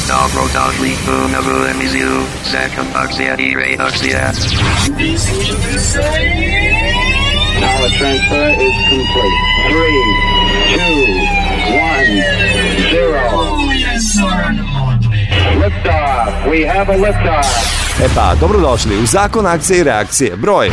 Dobro došli u novu emisiju Zakon akcija i reakcija. Power transfer is complete. 3, 2, 1, 0. Liftoff. We have a liftoff. Dobrodošli u Zakon akcije i reakcije, broj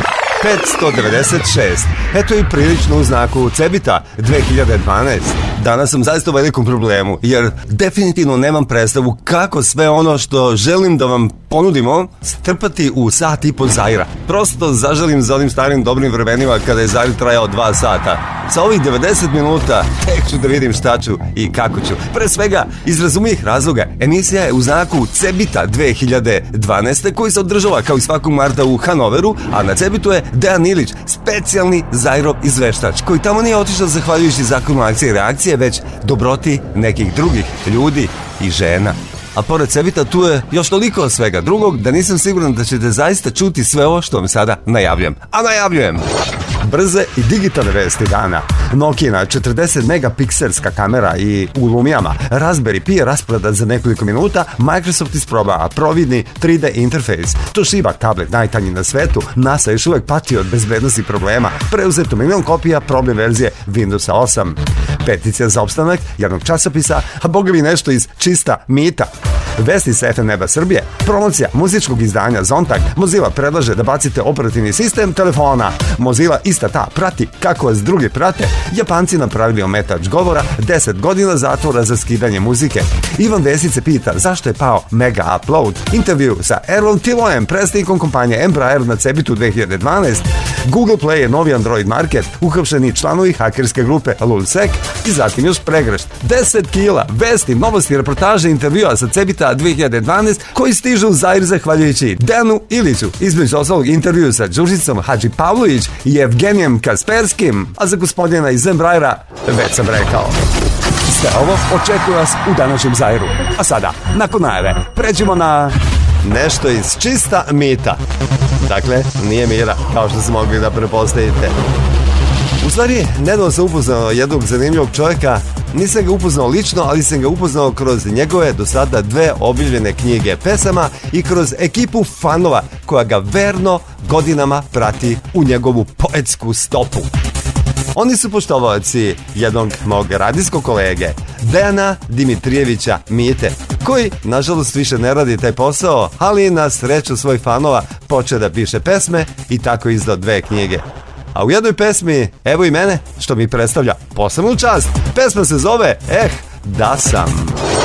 596. Eto i prilično u znaku Cebita 2012. Danas sam zaista u velikom problemu, jer definitivno nemam predstavu kako sve ono što želim da vam ponudimo strpati u sat i po Zaira. Prosto zaželim za onim starim dobrim vremenima kada je Zair trajao 2 sata. Sa ovih 90 minuta tek ću da vidim šta ću i kako ću. Pre svega, iz razumijih razloga, emisija je u znaku Cebita 2012. koji se održava kao i svakog marta u Hanoveru, a na Cebitu je Dejan Ilić, specijalni Zairov izveštač, koji tamo nije otišao zahvaljujući zakonu akcije i reakcije, već dobroti nekih drugih ljudi i žena. A pored Cebita tu je još toliko svega drugog da nisam siguran da ćete zaista čuti sve ovo što vam sada najavljujem. A najavljujem! Brze i digitalne vesti dana. Nokina 40 megapikselska kamera i u Lumijama. Raspberry Pi je rasprodat za nekoliko minuta. Microsoft isprobava providni 3D interfejs. Toshiba tablet najtanji na svetu. NASA još uvek pati od bezbednosti problema. Preuzeto 1 milion kopija probne verzije Windowsa 8. Peticija za opstanak jednog časopisa, a boga mi nešto iz čista mita. Vesti sa FM Neba Srbije. Promocija muzičkog izdanja Zontag. Mozilla predlaže da bacite operativni sistem telefona. Mozilla ista ta prati kako vas drugi prate. Japanci napravili ometač govora, 10 godina zatvora za skidanje muzike. Ivan Vesić se pita zašto je pao Mega Upload. Intervju sa Erlom Tilojem, predstavnikom kompanije Embraer na Cebitu 2012. Google Play je novi Android market, uhapšeni članovi hakerske grupe Lulsec i zatim još pregršt 10 kila vesti, novosti, reportaže, intervjua sa Cebita 2012 koji stižu u Zair zahvaljujući Dejanu Iliću. Između ostalog intervju sa Đurđicom Hadžipavlović i Evgenijem Kasperskim, a za gospodina iz Embraera već sam rekao. Sve ovo očekuje vas u današnjem Zairu. A sada, nakon najave, pređemo na nešto iz čista mita. Dakle, nije mira, kao što ste mogli da prepostavite. U stvari, nedavno sam upoznao jednog zanimljivog čovjeka. Nisam ga upoznao lično, ali sam ga upoznao kroz njegove do sada 2 objavljene knjige pesama i kroz ekipu fanova koja ga verno godinama prati u njegovu poetsku stopu. Oni su poštovaoci jednog mog radijskog kolege, Dejana Dimitrijevića Mite, koji, nažalost, više ne radi taj posao, ali na sreću svojih fanova počeo da piše pesme i tako izdao 2 knjige. A u jednoj pesmi, evo i mene, što mi predstavlja posebnu čast. Pesma se zove Da sam.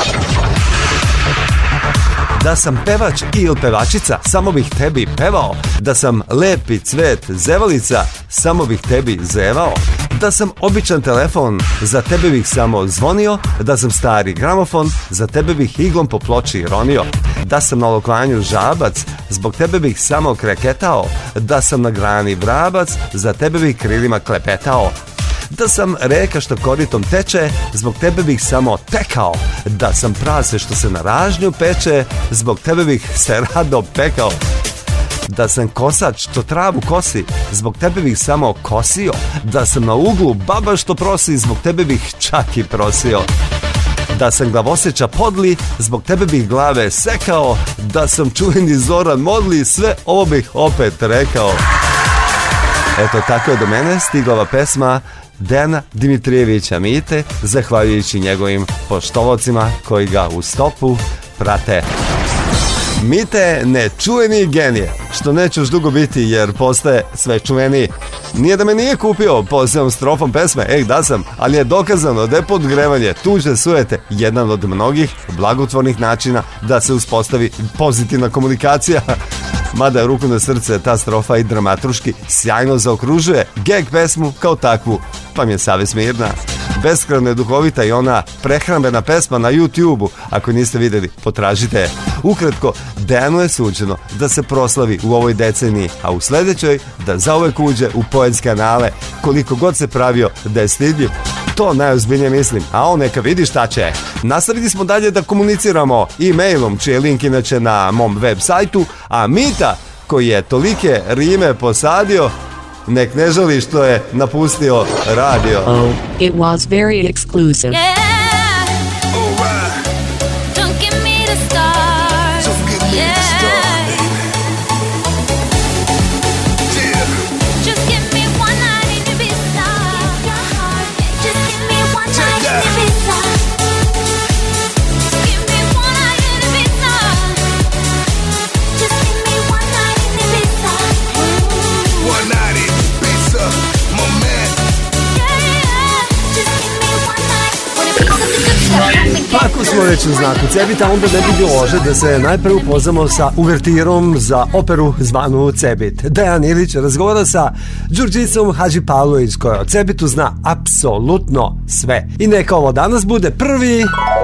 Da sam pevač ili pevačica, samo bih tebi pevao. Da sam lepi cvet zevalica, samo bih tebi zevao. Da sam običan telefon, za tebe bih samo zvonio. Da sam stari gramofon, za tebe bih iglom po ploči ronio. Da sam na lokvanju žabac, zbog tebe bih samo kreketao. Da sam na grani vrabac, za tebe bih krilima klepetao. Da sam reka što koritom teče, zbog tebe bih samo tekao. Da sam prase što se na ražnju peče, zbog tebe bih se rado pekao. Da sam kosač što travu kosi, zbog tebe bih samo kosio. Da sam na uglu baba što prosi, zbog tebe bih čak i prosio. Da sam glavoseča podli, zbog tebe bih glave sekao. Da sam čuveni Zoran Modli, sve ovo bih opet rekao. Eto, tako je do mene stigla ova pesma Dejana Dimitrijevića Mite, zahvaljujući njegovim poštovocima koji ga u stopu prate. Mite je nečuveni genije, što neće još dugo biti jer postaje sve čuveniji. Nije da me nije kupio posebnom strofom pesme, da sam, ali je dokazano da je podgrevanje tuđe sujete jedan od mnogih blagotvornih načina da se uspostavi pozitivna komunikacija. Mada je ruku na srce, ta strofa i dramatruški sjajno zaokružuje gag pesmu kao takvu, pa mi je savest mirna. Beskrajno je duhovita i ona prehrambena pesma na YouTube-u, ako niste vidjeli, potražite je. Ukratko, Dejanu je suđeno da se proslavi u ovoj deceniji, a u sledećoj da zauvek uđe u poetske anale, koliko god se pravio da je stidljiv. To najozbiljnije mislim, a on neka vidi šta će. Nastavili smo dalje da komuniciramo e-mailom, čiji je link inače na mom web sajtu, a Mita, koji je tolike rime posadio, nek ne žali što je napustio radio. Oh, it was very exclusive. Yeah. Don't give me the reći u znaku Cebita, onda ne bi bilo loše da se najprve upoznamo sa uvertirom za operu zvanu Cebit. Dejan Ilić razgovara sa Đurđicom Hadžipavlović koja o Cebitu zna apsolutno sve. I neka ovo danas bude prvi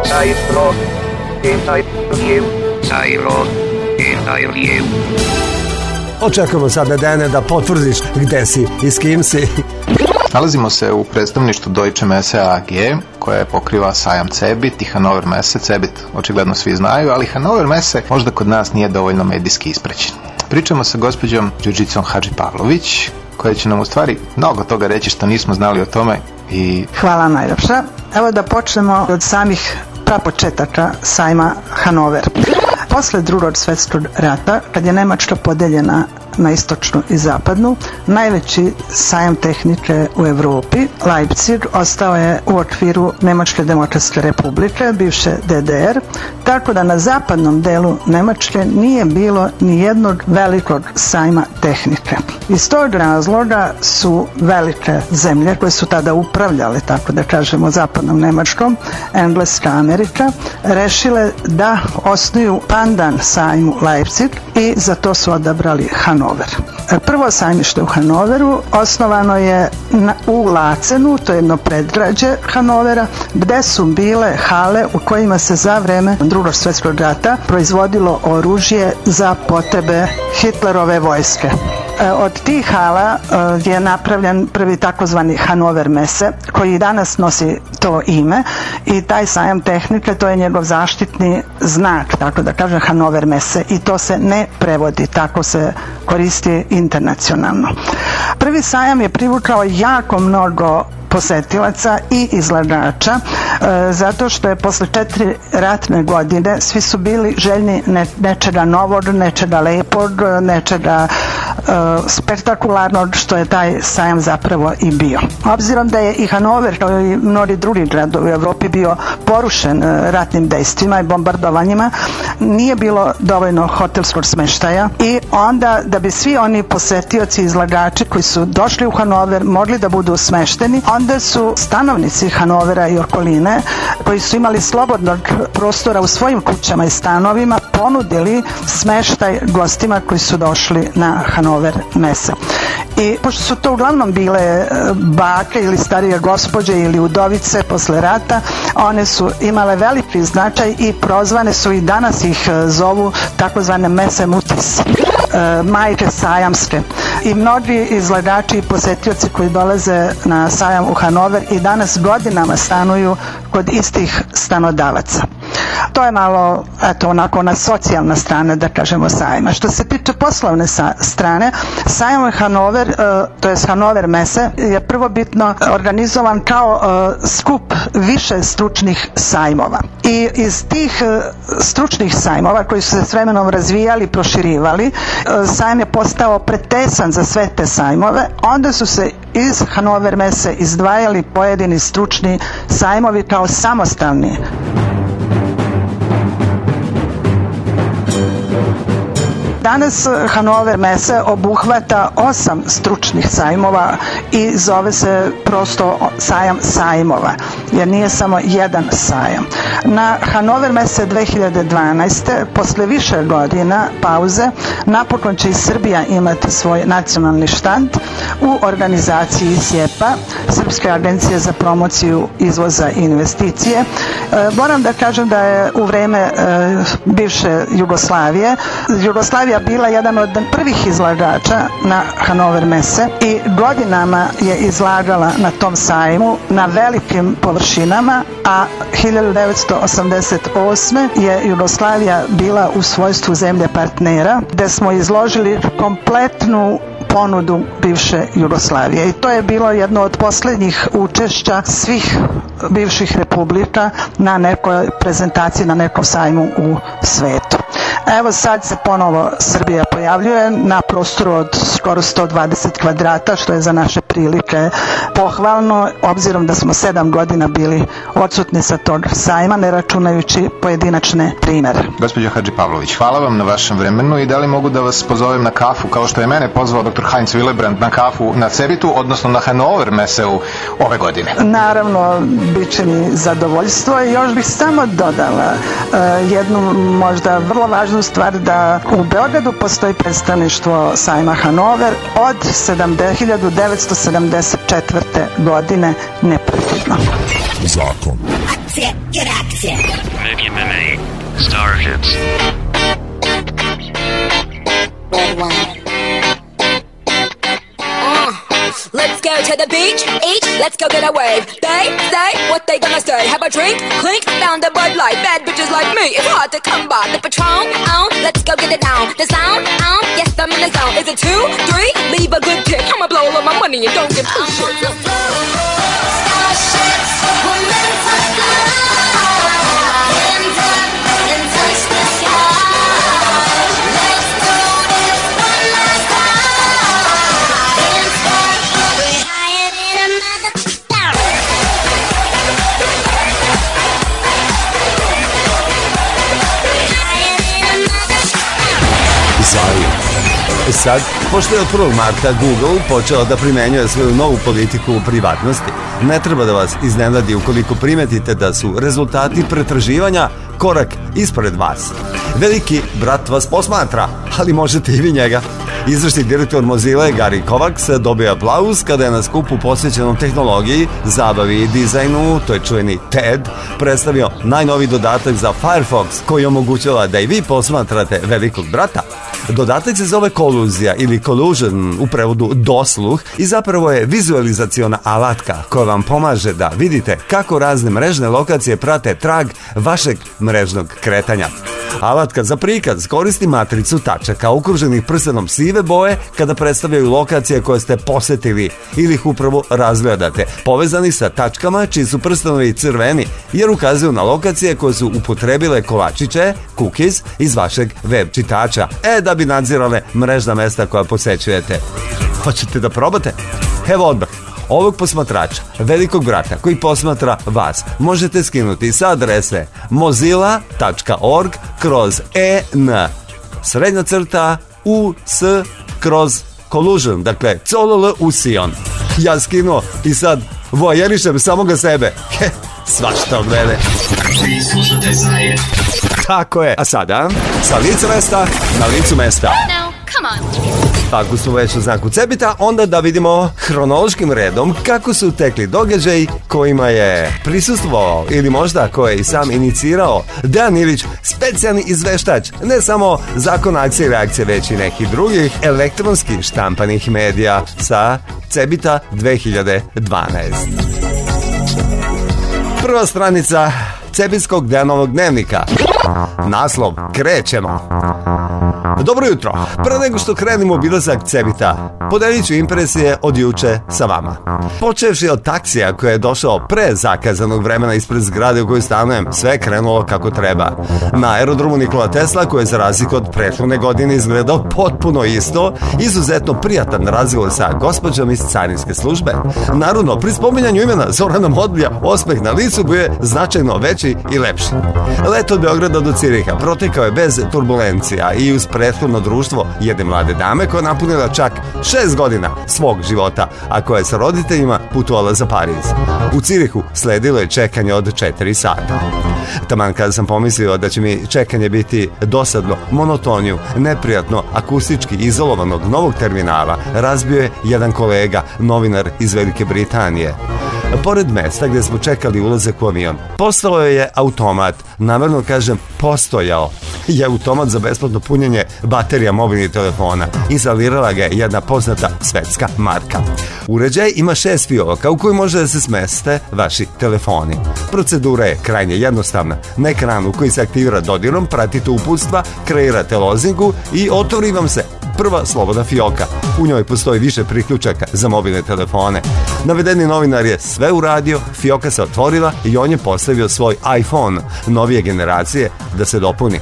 Očekujemo sada, Dejane, da potvrdiš gde si i s kim si. Nalazimo se u predstavništvu Deutsche Messe AG, koja pokriva sajam Cebit i Hannover Messe. Cebit očigledno svi znaju, ali Hannover Messe možda kod nas nije dovoljno medijski ispraćen. Pričamo sa gospođom Đurđicom Hadžipavlović, koja će nam u stvari mnogo toga reći što nismo znali o tome. Hvala najljepša. Evo da počnemo od samih prapočetaka sajma Hannover. Posle Drugog svjetskog rata, kad je Nemačka podeljena na istočnu i zapadnu, najveći sajam tehnike u Europi, Leipzig, ostao je u okviru Nemačke demokratske republike, bivše DDR, tako da na zapadnom delu Nemačke nije bilo ni jednog velikog sajma tehnike. Iz tog razloga su velike zemlje koje su tada upravljale, tako da kažemo, zapadnom Nemačkom, Engleska, Amerika, rešile da osnuju pandan sajmu Leipzig i za to su odabrali Hannover. Prvo sajmište u Hannoveru osnovano je u Lacenu, to je jedno predgrađe Hannovera, gde su bile hale u kojima se za vreme Drugog svjetskog rata proizvodilo oružje za potrebe Hitlerove vojske. Od tih hala je napravljen prvi takozvani Hannover Messe, koji danas nosi to ime, i taj sajam tehnike, to je njegov zaštitni znak, tako da kažem, Hannover Messe, i to se ne prevodi, tako se koristi internacionalno. Prvi sajam je privukao jako mnogo posetilaca i izlagača, zato što je posle 4 ratne godine svi su bili željni nečega novog, nečega lepog, nečega spektakularnog, što je taj sajam zapravo i bio. Obzirom da je i Hannover, kao i mnogi drugi gradovi u Evropi, bio porušen ratnim dejstvima i bombardovanjima, nije bilo dovoljno hotelskog smeštaja, i onda da bi svi oni posetioci i izlagači koji su došli u Hannover mogli da budu smešteni, onda su stanovnici Hannovera i okoline, koji su imali slobodnog prostora u svojim kućama i stanovima, ponudili smeštaj gostima koji su došli na Hannover Messe. I pošto su to uglavnom bile bake ili starije gospođe ili udovice posle rata, one su imale veliki značaj i prozvane su, i danas ih zovu, takozvane Messe Mutis, majke sajamske. I mnogi izlagači i posetioci koji dolaze na sajam u Hannover i danas godinama stanuju kod istih stanodavaca. To je malo, eto, onako ona socijalna strana, da kažemo, sajma. Što se tiče poslovne strane, sajam Hannover, to je Hannover Messe, je prvobitno organizovan kao skup više stručnih sajmova. I iz tih stručnih sajmova, koji su se s vremenom razvijali i proširivali, sajam je postao pretesan za sve te sajmove. Onda su se iz Hannover Messe izdvajali pojedini stručni sajmovi kao samostalni. Danas Hannover Messe obuhvata 8 stručnih sajmova i zove se prosto sajam sajmova, jer nije samo jedan sajam. Na Hannover Messe 2012. posle više godina pauze, napokon će i Srbija imati svoj nacionalni štand u organizaciji SIEPA, Srpske agencije za promociju izvoza i investicije. Moram da kažem da je u vreme bivše Jugoslavija bila jedan od prvih izlagača na Hannover Messe i godinama je izlagala na tom sajmu na velikim površinama, a 1988. je Jugoslavija bila u svojstvu zemlje partnera, gde smo izložili kompletnu ponudu bivše Jugoslavije, i to je bilo jedno od posljednjih učešća svih bivših republika na nekoj prezentaciji, na nekom sajmu u svetu. Evo sad se ponovo Srbija pojavljuje na prostoru od skoro 120 kvadrata, što je za naše prilike pohvalno, obzirom da smo 7 godina bili odsutni sa tog sajma, ne računajući pojedinačne primere. Gospođo Hadžipavlović, hvala vam na vašem vremenu i da li mogu da vas pozovem na kafu, kao što je mene pozvao dr. Heinz Willebrand na kafu na Cebitu, odnosno na Hannover Meseu ove godine? Naravno, bit će mi zadovoljstvo i još bih samo dodala jednu možda vrlo važnu stvar, da u Beogradu postoji predstavništvo sajma Hannover od 1974. godine neprekidno. Zakon. Akcije i reakcije. MMA, Starships. Red one. Let's go to the beach, eat, let's go get a wave. They say what they gonna say. Have a drink, clink, found a Bud Light. Bad bitches like me, it's hard to come by. The Patron, let's go get it down. The sound, yes, I'm in the zone. Is it 2, 3? Leave a good tip. I'ma blow all of my money and don't give two shits. Starships, we're meant to fly. Hands up and touch the sky. Let's do this one last time. Hands up, we're higher than a mother. Sad, pošto je od 1. marta Google počeo da primenjuje svoju novu politiku privatnosti, ne treba da vas iznenadi ukoliko primetite da su rezultati pretraživanja korak ispred vas. Veliki brat vas posmatra, ali možete i vi njega. Izvršni direktor Mozilla Gary Kovacs dobio aplauz kada je na skupu posvećenom tehnologiji, zabavi i dizajnu, to je čuveni TED, predstavio najnoviji dodatak za Firefox koji omogućava da i vi posmatrate velikog brata. Dodatak se zove koluzija ili collusion, u prevodu dosluh, i zapravo je vizualizaciona alatka koja vam pomaže da vidite kako razne mrežne lokacije prate trag vašeg mrežnog kretanja. Alatka za prikaz koristi matricu tačaka okruženih prstenom sive boje kada predstavljaju lokacije koje ste posetili ili ih upravo razgledate, povezani sa tačkama čiji su prstenovi crveni, jer ukazuju na lokacije koje su upotrebile kolačiće, cookies iz vašeg web čitača, da bi nadzirale mrežna mesta koja posećujete. Hoćete da probate? Evo odmah. Ovog posmatrača, velikog brata koji posmatra vas, možete skinuti sa adrese mozilla.org/US/collusion, dakle collusion. Ja skinuo i sad vojerišem samoga sebe. Svašta od mene. Tako je. A sada, sa lica mesta na licu mesta. Ako smo već u znaku Cebita, onda da vidimo hronološkim redom kako su tekli događaji kojima je prisustvovao ili možda koje je i sam inicirao Dejan Ilić, specijalni izveštač ne samo Zakon akcije i reakcije, već i nekih drugih elektronskih štampanih medija sa Cebita 2012. Prva stranica Cebitskog Dejanovog dnevnika. Naslov: Krećemo. Dobro jutro. Pre nego što krenemo obilazak Cebita, podelit ću impresije od juče sa vama. Počevši od taksija koji je došao pre zakazanog vremena ispred zgrade u kojoj stanujem, sve je krenulo kako treba. Na aerodromu Nikola Tesla, koji je za razliku od prethodne godine izgledao potpuno isto, izuzetno prijatan razgovor sa gospođom iz carinske službe. Naravno, pri spominjanju imena Zorana Modlija, osmeh na licu bio je značajno veći i lepši. Let od Beograda do Ciriha protekao je bez turbulencija i uz prethodno društvo jedne mlade dame koja je napunila čak 6 godina svog života, a koja je sa roditeljima putovala za Pariz. U Cirihu sledilo je čekanje od 4 sata. Taman kada sam pomislio da će mi čekanje biti dosadno, monotoniju, neprijatno, akustički izolovanog novog terminala, razbio je jedan kolega, novinar iz Velike Britanije. Pored mesta gdje smo čekali ulazak u avion, postojao je automat, namerno kažem postojao, je automat za besplatno punjenje baterija mobilnih telefona. Instalirala ga je jedna poznata svetska marka. Uređaj ima 6 fioka u koji može da se smeste vaši telefoni. Procedura je krajnje jednostavna. Na ekranu koji se aktivira dodirom pratite uputstva, kreirate lozingu i otvori vam se prva slobodna fioka. U njoj postoji više priključaka za mobilne telefone. Navedeni novinar je sve uradio, fioka se otvorila i on je postavio svoj iPhone novije generacije da se dopuni.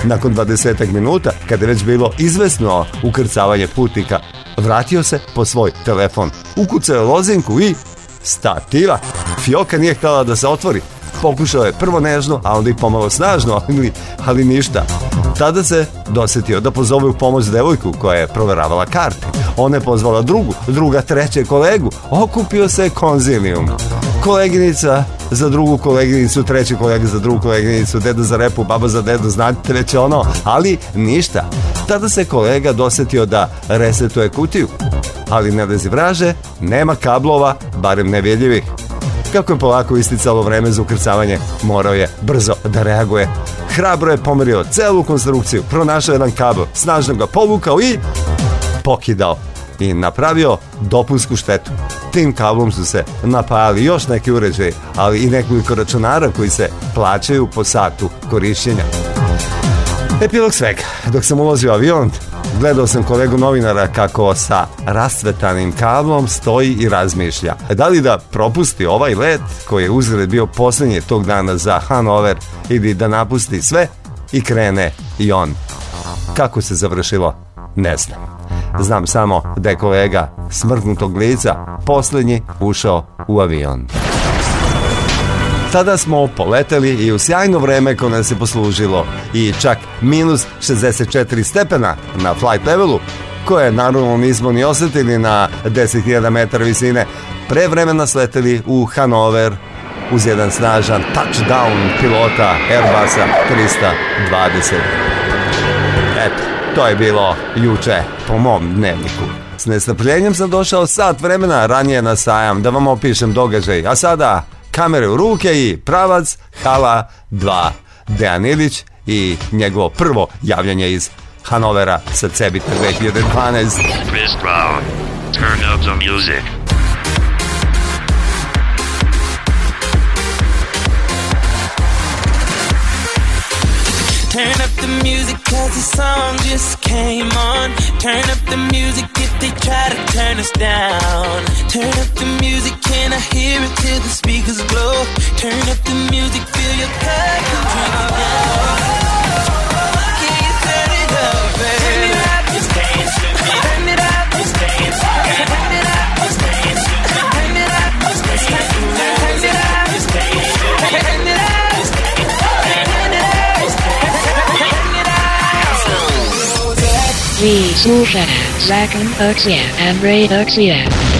Nakon 20 minuta, kada je već bilo izvesno ukrcavanje putnika, vratio se po svoj telefon, ukucao je lozinku i stativa. Fioka nije htjela da se otvori. Pokušao je prvo nežno, a onda i pomalo snažno, ali ništa. Tada se dosjetio da pozove u pomoć devojku koja je proveravala karte. Ona je pozvala druga treće kolegu. Okupio se konzilijum. Koleginica za drugu koleginicu, treći kolega za drugu koleginicu, deda za repu, baba za dedu, znate već ono, ali ništa. Tada se kolega dosjetio da resetuje kutiju, ali ne lezi vraže, nema kablova, barem nevidljivih. Kako je polako isticalo vreme za ukrcavanje, morao je brzo da reaguje. Hrabro je pomerio celu konstrukciju, pronašao jedan kabel, snažno ga povukao i pokidao i napravio dopunsku štetu. Tim kablom su se napajali još neki uređaji, ali i nekoliko računara koji se plaćaju po satu korišćenja. Epilog svega. Dok sam ulazio u avion, gledao sam kolegu novinara kako sa rascvetanim kablom stoji i razmišlja. Da li da propusti ovaj let koji je uzgled bio posljednji tog dana za Hanover ili da napusti sve i krene i on. Kako se završilo, ne znam. Znam samo da je kolega smrknutog lica posljednji ušao u avion. Tada smo poleteli i u sjajno vreme koje nas je poslužilo i čak minus 64 stepena na flight levelu, koje naravno nismo ni osjetili na 10.000 metara visine, pre vremena sleteli u Hanover uz jedan snažan touchdown pilota Airbusa 320. Eto, to je bilo juče po mom dnevniku. S nestrpljenjem sam došao sat vremena ranije na sajam da vam opišem događaj, a sada kamere u ruke i pravac Hala 2. Dejan Ilić i njegovo prvo javljanje iz Hanovera sa Cebita 2012. Chris Brown, turn up the music. Turn up the music cause the song just came on. Turn up the music if they try to turn us down. Turn up the music, can I hear it till the speakers blow? Turn up the music, fill your cup and drink it down. Can you turn it up, baby? Turn it up, just dance with me. Turn it up, just dance with me. Turn it up, just dance with me. Turn it up, just dance with me. Turn it up, just dance with me. Turn it up. Vi slušate Zakon Akcija and Ray Akcija.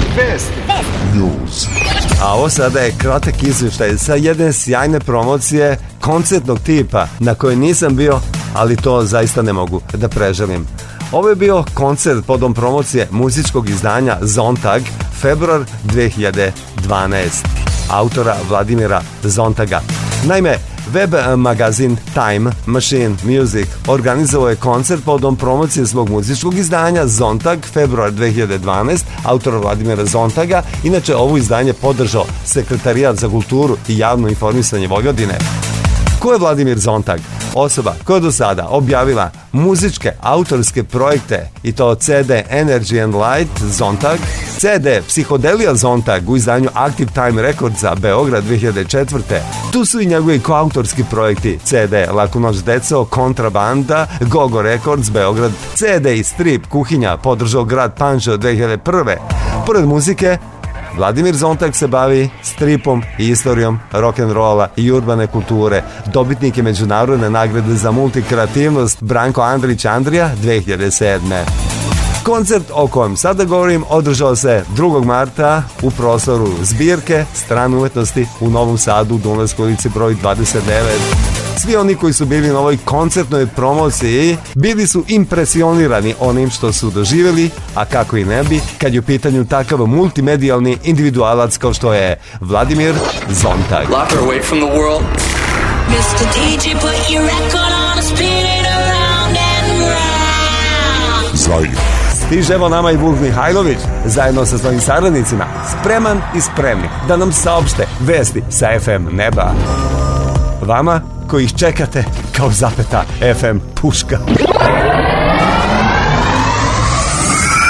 News. A ovo sada je kratak izvještaj sa jedne sjajne promocije koncertnog tipa na kojoj nisam bio, ali to zaista ne mogu da preželim. Ovo je bio koncert podom promocije muzičkog izdanja Zontag, februar 2012, autora Vladimira Zontaga. Naime, web magazin Time Machine Music organizovao je koncert podom promocije svog muzičkog izdanja Zontag, februar 2012, autora Vladimira Zontaga. Inače, ovo izdanje podržao Sekretarijat za kulturu i javno informisanje Vojvodine. Ko je Vladimir Zontag? Osoba koja je do sada objavila muzičke autorske projekte i to CD Energy and Light Zontag, CD Psihodelija Zontag u izdanju Active Time Recordsa Beograd 2004. Tu su i njegovi koautorski projekti CD Laku noć deco, Kontrabanda, Gogo Records Beograd, CD i strip Kuhinja podržao grad Pančevo 2001. Pored muzike, Vladimir Zontag se bavi stripom i istorijom rock'n'rolla i urbane kulture. Dobitnik je međunarodne nagrade za multikreativnost Branko Andrić Andrija 2007. Koncert o kojem sada govorim održao se 2. marta u prostoru zbirke Strane umetnosti u Novom Sadu u Dunavskoj ulici broj 29. Svi oni koji su bili na ovoj koncertnoj promociji bili su impresionirani onim što su doživjeli, a kako i ne bi kad je u pitanju takav multimedijalni individualac kao što je Vladimir Zontag. Lock her away from the world. Mr. DJ, put your record on, spin it around and round. Stiže evo nama i Vuk Mihajlović zajedno sa svojim saradnicima, spreman i spremni da nam saopšte vesti sa FM neba. Vama koji ih čekate kao zapeta FM puška.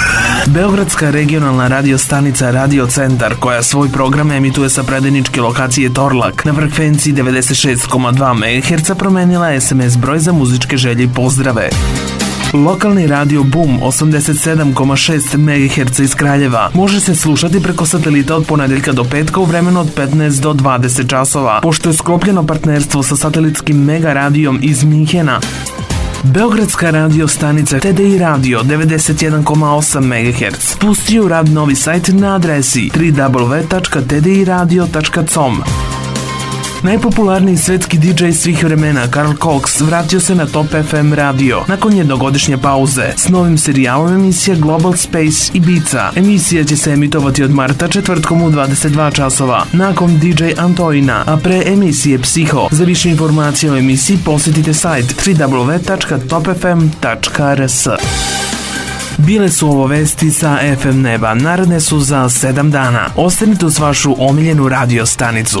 Beogradska regionalna radio stanica Radio Centar, koja svoj program emituje sa predajničke lokacije Torlak na frekvenciji 96,2 MHz, promenila je SMS broj za muzičke želje i pozdrave. Lokalni radio Boom 87,6 MHz iz Kraljeva može se slušati preko satelita od ponedeljka do petka u vremenu od 15 do 20 časova, pošto je sklopljeno partnerstvo sa satelitskim mega radijom iz Minhena. Beogradska radio stanica TDI Radio 91,8 MHz pustio u rad novi sajt na adresi www.tdiradio.com. Najpopularniji svetski DJ svih vremena Carl Cox vratio se na Top FM radio nakon jednogodišnje pauze s novim serijalom emisija Global Space Ibiza. Emisija će se emitovati od marta četvrtkom u 22 časova nakon DJ Antoina, a pre emisije Psiho. Za više informacije o emisiji posjetite sajt www.topfm.rs. Bile su ovo vesti sa FM neba, naredne su za 7 dana. Ostanite uz vašu omiljenu radio stanicu.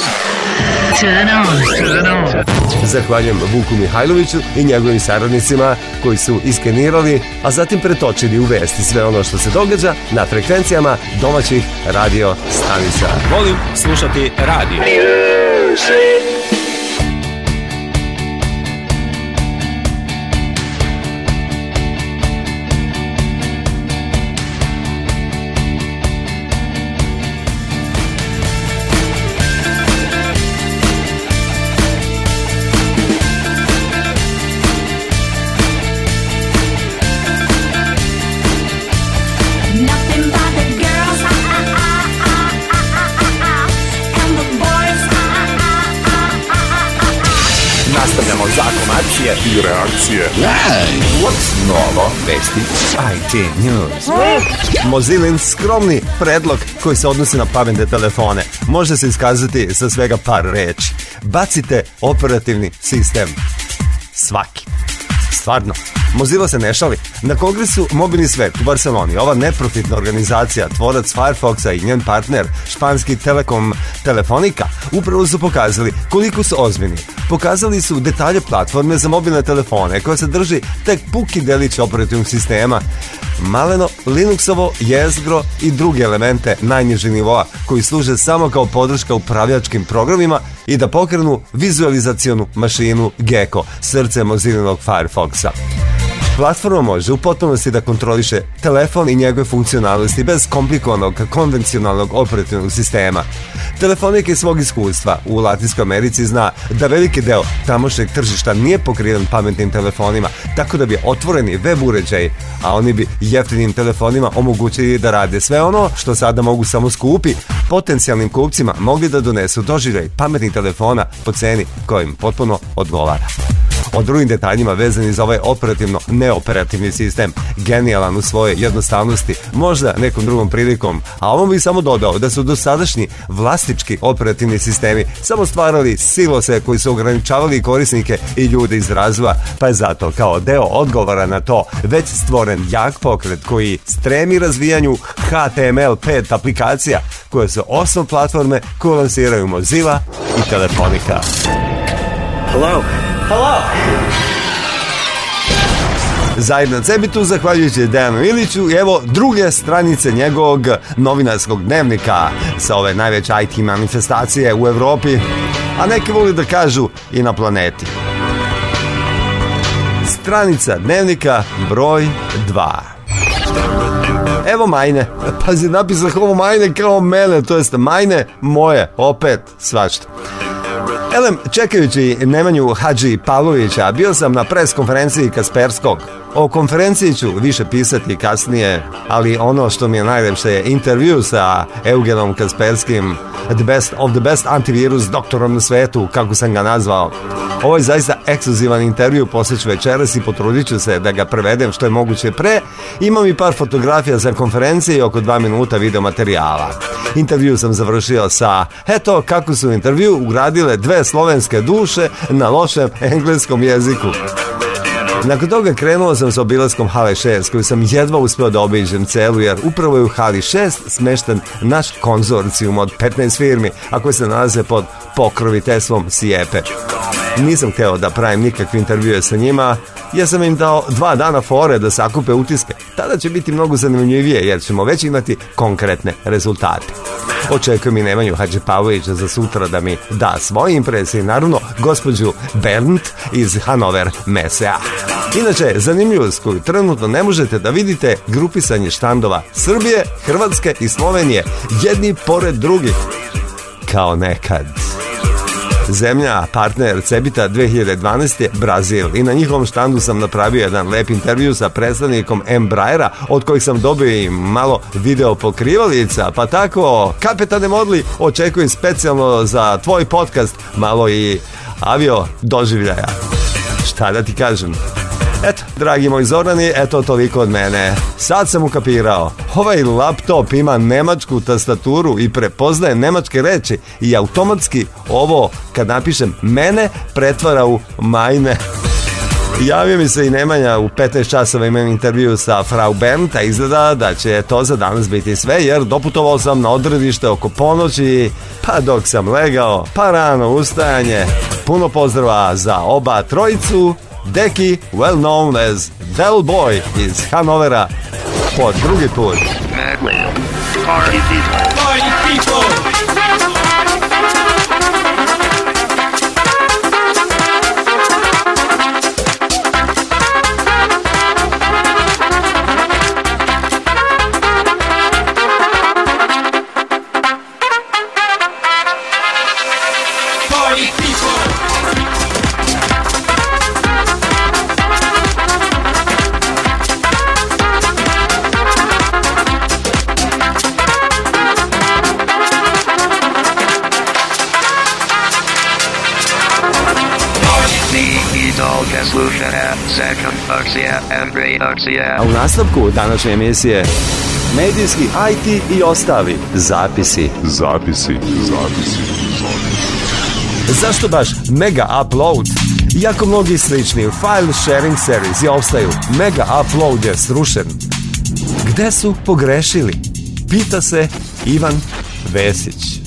Zahvaljujem Vuku Mihajloviću i njegovim saradnicima koji su iskenirali, a zatim pretočili u vesti sve ono što se događa na frekvencijama domaćih radio stanica. Volim slušati radio. I reakcije. What's novo? Vesti IT News. Mozilin skromni predlog koji se odnosi na pametne telefone može se iskazati sa svega par reči. Bacite operativni sistem. Svaki. Stvarno. Mozilla se ne šali. Na kongresu Mobilni svet u Barceloni ova neprofitna organizacija, tvorac Firefoxa i njen partner, španski Telekom Telefonica, upravo su pokazali koliko su ozbiljni. Pokazali su detalje platforme za mobilne telefone koja sadrži tek puki delić operativnog sistema, maleno Linuxovo, jezgro i druge elemente najnižeg nivoa koji služe samo kao podrška upravljačkim programima i da pokrenu vizualizacionu mašinu Gecko, srce Mozillinog Firefoxa. Platforma može u potpunosti da kontroliše telefon i njegove funkcionalnosti bez komplikovanog konvencionalnog operativnog sistema. Telefonica iz svog iskustva u Latinskoj Americi zna da veliki deo tamošnjeg tržišta nije pokriven pametnim telefonima, tako da bi otvoreni web uređaji, a oni bi jeftinim telefonima omogućili da rade sve ono što sada mogu samo skupi, potencijalnim kupcima mogli da donesu doživljaj pametnih telefona po ceni koja im potpuno odgovara. O drugim detaljima vezani za ovaj operativno-neoperativni sistem, genijalan u svojoj jednostavnosti, možda nekom drugom prilikom, a ovom bih samo dodao da su dosadašnji vlasnički operativni sistemi samo stvarali silose koji su ograničavali korisnike i ljude iz razvoja, pa je zato kao deo odgovora na to već stvoren jak pokret koji stremi razvijanju HTML5 aplikacija koje su osnov platforme koju lansiraju Mozilla i Telefonica. Hello. Zajedno Cebitu, zahvaljujući Dejanu Iliću, i evo druge stranice njegovog novinarskog dnevnika sa ove najveće IT manifestacije u Evropi, a neki voli da kažu i na planeti. Stranica dnevnika broj 2. Evo Majne, pazi, napisah ovo Majne kao mene, to jest Majne moje, opet svašta. Elem, čekajući Nemanju Hadži Pavlovića, bio sam na pres konferenciji Kasperskog. O konferenciji ću više pisati kasnije, ali ono što mi je najlepše je intervju sa Eugenom Kasperskim, the best of the best antivirus doktorom na svetu, kako sam ga nazvao. Ovo je zaista ekskluzivan intervju, posjeću večeras i potrudit ću se da ga prevedem što je moguće pre. Imam i par fotografija za konferencije i oko 2 minuta video materijala. Intervju sam završio sa eto kako su intervju ugradile dve slovenske duše na lošem engleskom jeziku. Nakon toga krenuo sam sa obilaskom Hale 6, koju sam jedva uspeo da obiđem celu, jer upravo je u Hali 6 smešten naš konzorcijum od 15 firmi, a koji se nalaze pod pokroviteljstvom Sijepe. Nisam hteo da pravim nikakve intervjue sa njima, jer sam im dao 2 dana fore da sakupe utiske. Tada će biti mnogo zanimljivije, jer ćemo već imati konkretne rezultate. Očekujem i Nemanju Hadžipavlovića za sutra da mi da svoje impresije, naravno gospođu Bernd iz Hanover Messe. Inače, zanimljivost koju trenutno ne možete da vidite, grupisanje štandova Srbije, Hrvatske i Slovenije, jedni pored drugih, kao nekad. Zemlja, partner Cebita 2012. je Brazil i na njihovom štandu sam napravio jedan lep intervju sa predstavnikom Embraera, od kojih sam dobio i malo video pokrivalica, pa tako, kapetane Modli, očekujem specijalno za tvoj podcast malo i avio doživljaja. Šta da ti kažem? Eto, dragi moji Zorani, eto toliko od mene. Sad sam ukapirao, ovaj laptop ima nemačku tastaturu i prepoznaje nemačke reči i automatski ovo, kad napišem mene, pretvara u majne. Javio mi se i Nemanja, u 15 časova imam intervju sa Frau Bernd, a izgleda da će to za danas biti sve, jer doputovao sam na odredište oko ponoći, pa dok sam legao, pa rano ustajanje. Puno pozdrava za oba trojicu. Deki, well known as Del Boy iz Hanovera, po drugi put. Party people. Party people. A u nastavku današnje emisije medijski IT i ostali zapisi. Zašto baš Mega Upload? Iako mnogi slični file sharing servisi opstaju, Mega Upload je srušen. Gde su pogrešili? Pita se Ivan Vesić.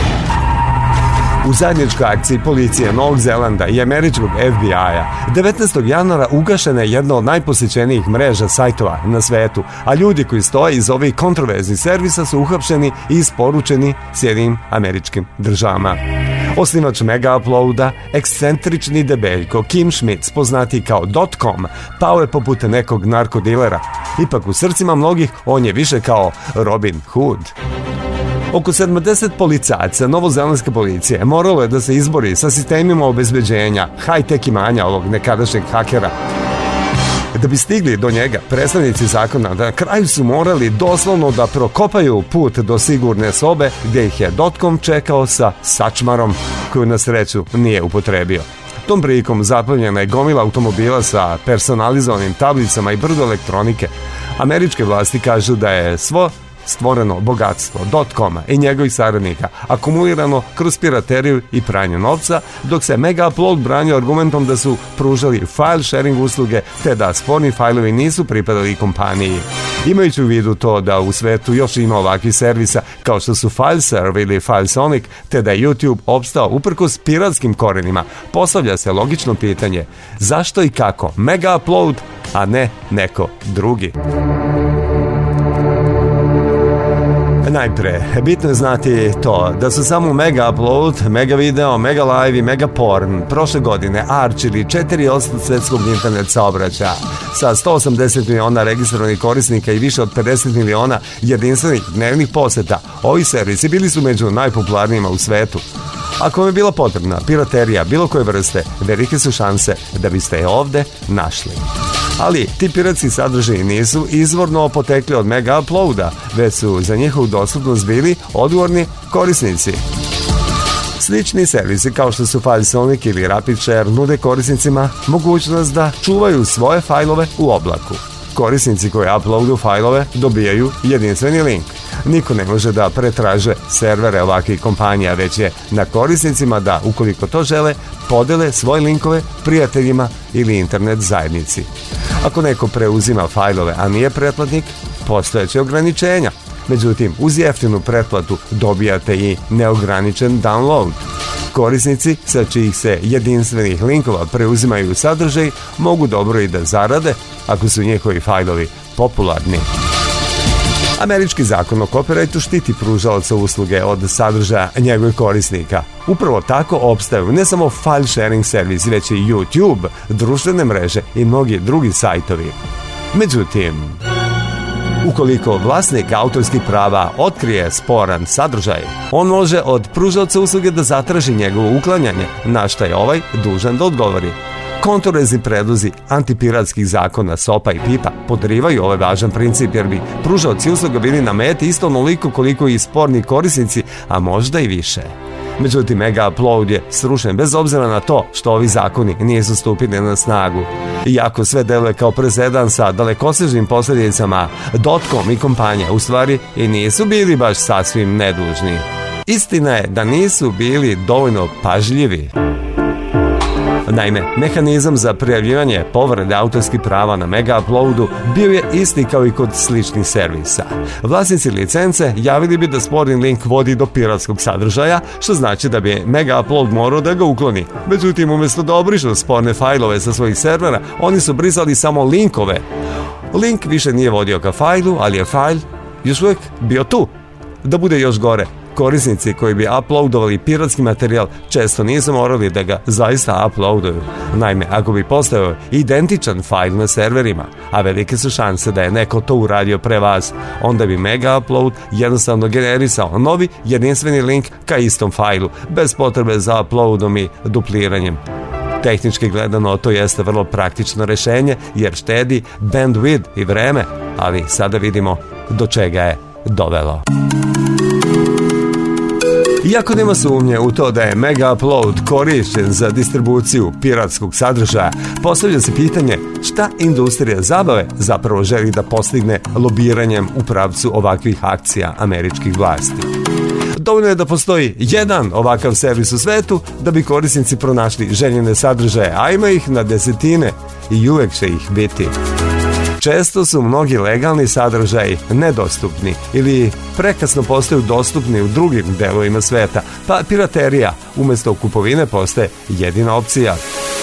U zajedničkoj akciji policije Novog Zelanda i američkog FBI-a 19. januara ugašena je jedna od najposjećenijih mreža sajtova na svetu, a ljudi koji stoje iz ovih kontroverznih servisa su uhapšeni i isporučeni Sjedinjenim Američkim Državama. Osnivač Mega Uploada, ekscentrični debeljko Kim Schmitz, poznati kao .com, pao je poput nekog narkodilera. Ipak u srcima mnogih on je više kao Robin Hood. Oko 70 policajaca novozelandske policije moralo je da se izbori sa sistemima obezbeđenja, high-tech imanja ovog nekadašnjeg hakera. Da bi stigli do njega, predstavnici zakona na kraju su morali doslovno da prokopaju put do sigurne sobe gdje ih je .com čekao sa sačmarom koju na sreću nije upotrebio. Tom prilikom zaplavljena je gomila automobila sa personalizovanim tablicama i brdo elektronike. Američke vlasti kažu da je svo stvoreno bogatstvo .com i njegovih saradnika akumulirano kroz pirateriju i pranje novca, dok se Mega Upload branio argumentom da su pružali file sharing usluge te da sporni fajlovi nisu pripadali kompaniji. Imajući u vidu to da u svetu još ima ovakvih servisa kao što su FileServe ili FileSonic, te da je YouTube opstao uprkos piratskim korenima, postavlja se logično pitanje: zašto i kako Mega Upload, a ne neko drugi? Najpre, bitno je znati to da su samo Mega Upload, Mega Video, Mega Live i Mega Porn prošle godine arčili 4% svetskog internet saobraćaja sa 180 miliona registrovanih korisnika i više od 50 miliona jedinstvenih dnevnih poseta. Ovi servisi bili su među najpopularnijima u svetu. Ako vam je bila potrebna piraterija bilo koje vrste, velike su šanse da biste je ovde našli. Ali ti piratski sadržaji nisu izvorno potekli od Mega Uploada, već su za njihovu dostupnost bili odgovorni korisnici. Slični servisi kao što su FileSonic ili RapidShare nude korisnicima mogućnost da čuvaju svoje fajlove u oblaku. Korisnici koji uploadu fajlove dobijaju jedinstveni link. Niko ne može da pretraže servere ovakvih kompanija, već je na korisnicima da, ukoliko to žele, podele svoje linkove prijateljima ili internet zajednici. Ako neko preuzima fajlove, a nije pretplatnik, postojeće ograničenja. Međutim, uz jeftinu pretplatu dobijate i neograničen download. Korisnici sa čijih se jedinstvenih linkova preuzimaju sadržaj mogu dobro i da zarade ako su njihovi fajlovi popularni. Američki zakon o copyrightu štiti pružaoca usluge od sadržaja njegovih korisnika. Upravo tako opstaju ne samo file sharing servis, već i YouTube, društvene mreže i mnogi drugi sajtovi. Međutim, ukoliko vlasnik autorskih prava otkrije sporan sadržaj, on može od pružaoca usluge da zatraži njegovo uklanjanje, na šta je ovaj dužan da odgovori. Kontroverzni predlozi antipiratskih zakona SOPA i PIPA podrivaju ovaj važan princip, jer bi pružaoci usluga bili na meti isto onoliko koliko i sporni korisnici, a možda i više. Međutim, Mega Upload je srušen bez obzira na to što ovi zakoni nisu stupili na snagu. Iako sve deluje kao presedan sa dalekosežnim posljedicama, .com i kompanije u stvari i nisu bili baš sasvim nedužni. Istina je da nisu bili dovoljno pažljivi. Naime, mehanizam za prijavljivanje povrede autorskih prava na Mega Uploadu bio je isti kao i kod sličnih servisa. Vlasnici licence javili bi da sporni link vodi do piratskog sadržaja, što znači da bi Mega Upload morao da ga ukloni. Međutim, umjesto da obrišu sporne fajlove sa svojih servera, oni su brisali samo linkove. Link više nije vodio ka fajlu, ali je fajl još uvijek bio tu. Da bude još gore, korisnici koji bi uploadovali piratski materijal često nisu morali da ga zaista uploaduju. Naime, ako bi postojao identičan fajl na serverima, a velike su šanse da je neko to uradio pre vas, onda bi Mega Upload jednostavno generisao novi jedinstveni link ka istom fajlu, bez potrebe za uploadom i dupliranjem. Tehnički gledano to jeste vrlo praktično rešenje jer štedi bandwidth i vreme, ali sada vidimo do čega je dovelo. Iako nema sumnje u to da je Mega Upload korišten za distribuciju piratskog sadržaja, postavlja se pitanje šta industrija zabave zapravo želi da postigne lobiranjem u pravcu ovakvih akcija američkih vlasti. Dovoljno je da postoji jedan ovakav servis u svetu da bi korisnici pronašli željene sadržaje, a ima ih na desetine i uvek će ih biti. Često su mnogi legalni sadržaji nedostupni ili prekasno postaju dostupni u drugim delovima sveta, pa piraterija umjesto kupovine postaje jedina opcija.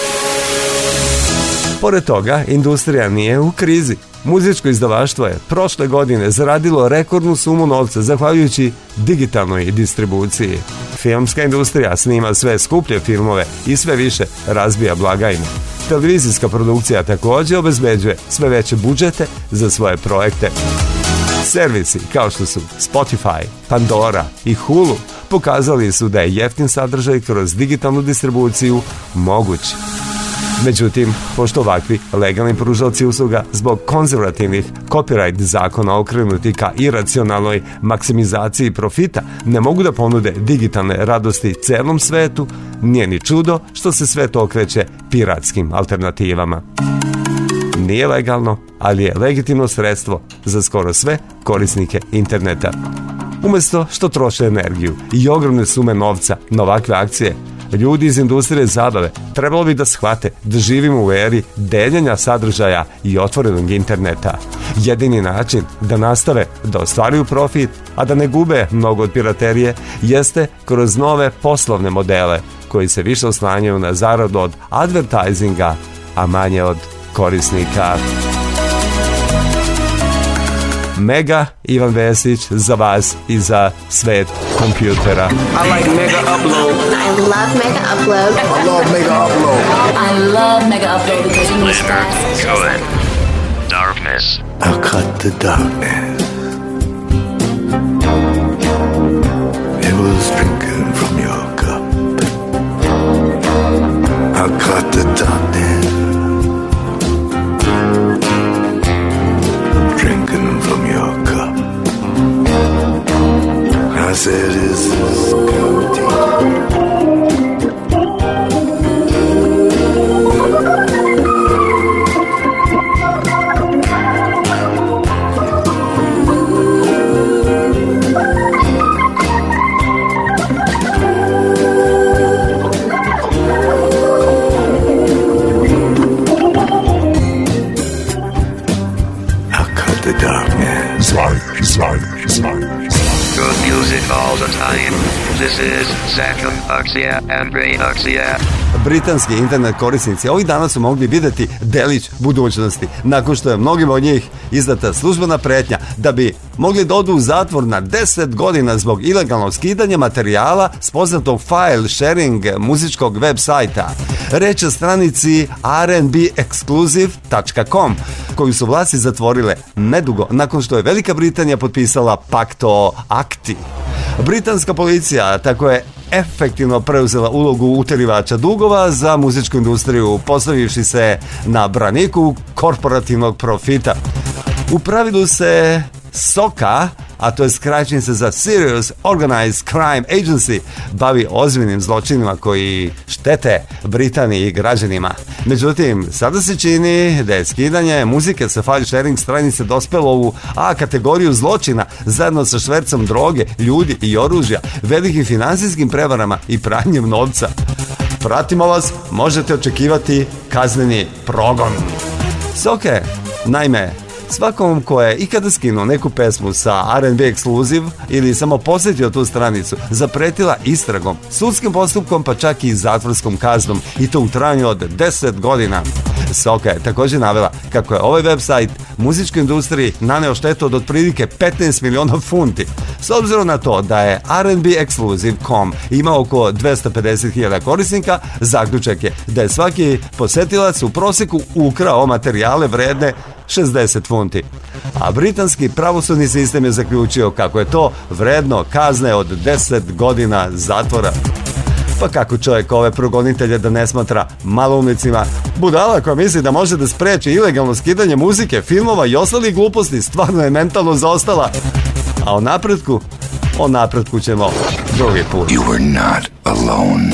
Pored toga, industrija nije u krizi. Muzičko izdavaštvo je prošle godine zaradilo rekordnu sumu novca zahvaljujući digitalnoj distribuciji. Filmska industrija snima sve skuplje filmove i sve više razbija blagajnu. Televizijska produkcija također obezbeđuje sve veće budžete za svoje projekte. Servisi kao što su Spotify, Pandora i Hulu pokazali su da je jeftin sadržaj kroz digitalnu distribuciju moguć. Međutim, pošto ovakvi legalni pružaoci usluga zbog konzervativnih copyright zakona okrenuti ka iracionalnoj maksimizaciji profita ne mogu da ponude digitalne radosti celom svetu, nije ni čudo što se sve to okreće piratskim alternativama. Nije legalno, ali je legitimno sredstvo za skoro sve korisnike interneta. Umjesto što troše energiju i ogromne sume novca na ovakve akcije, ljudi iz industrije zabave trebalo bi da shvate da živimo u eri deljenja sadržaja i otvorenog interneta. Jedini način da nastave da ostvaruju profit, a da ne gube mnogo od piraterije, jeste kroz nove poslovne modele koji se više oslanjaju na zaradu od advertisinga, a manje od korisnika. Mega Ivan Vesić za vas i za svet kompjutera. I like Mega Upload. I love Mega Upload. I love Mega Upload. I love Mega Upload because it moves fast. Cohen. Darkness. I'll cut the darkness. It was drinking from your cup. I'll cut the darkness. Drinking from your cup. I said, is this guaranteed? This is Zakon Arxia and Ray Arxia. Britanski internet korisnici ovih dana su mogli videti delić budućnosti, nakon što je mnogima od njih izdata službena pretnja da bi mogli da odu u zatvor na 10 godina zbog ilegalnog skidanja materijala s poznatog file sharing muzičkog web sajta. Reč o stranici rnbexclusive.com, koju su vlasti zatvorile nedugo nakon što je Velika Britanija potpisala pakt o akti. Britanska policija tako je efektivno preuzela ulogu utjerivača dugova za muzičku industriju, postavivši se na braniku korporativnog profita. U pravilu se SOCA, a to je skraćenica za Serious Organized Crime Agency, bavi ozbiljnim zločinima koji štete Britaniji i građanima. Međutim, sada se čini da je skidanje muzike sa file sharing stranice dospelo u A kategoriju zločina zajedno sa švercom droge, ljudi i oružja, velikim finansijskim prevarama i pranjem novca. Pratimo vas, možete očekivati kazneni progon. SOCA, naime, svakom ko je ikada skinuo neku pesmu sa R&B Exclusive ili samo posjetio tu stranicu, zapretila istragom, sudskim postupkom pa čak i zatvorskom kaznom, i to u trajanju od 10 godina. SOCA je također navela kako je ovaj website muzičkoj industriji naneo štetu od otprilike 15 miliona funti. S obzirom na to da je rnbexclusive.com ima oko 250.000 korisnika, zaključak je da je svaki posjetilac u prosjeku ukrao materijale vredne 60 funti. A britanski pravosudni sistem je zaključio kako je to vredno kazne od 10 godina zatvora. Pa kako čovjek ove progonitelje da ne smatra maloumnicima? Budala koja misli da može da spreči ilegalno skidanje muzike, filmova i ostalih gluposti stvarno je mentalno zaostala. A o napretku ćemo drugi put. You were not alone.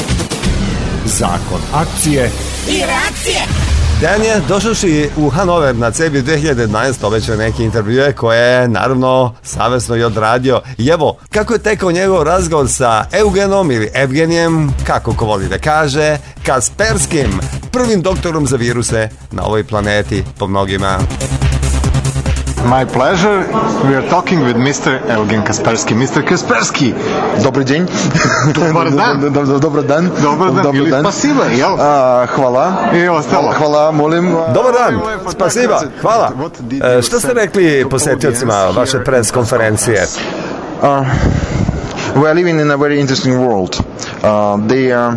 Zakon akcije i reakcije. Dan je došavši u Hanover na CEBI 2011 obećao neki intervjue koje je naravno savjesno i odradio. I evo kako je tekao njegov razgovor sa Eugenom ili Evgenijem, kako ko voli da kaže, Kasperskim, prvim doktorom za viruse na ovoj planeti po mnogima. My pleasure. We are talking with Mr. Eugen Kaspersky. Mr. Kaspersky. Добрый день. Dobar dan. Добрый dan. Ili spasiba, jel? Hvala. I ostalo. Hvala, molim. Dobar dan. Spasiba. Hvala. Što ste rekli posjetiocima vaše press konferencije? We are living in a very interesting world. They are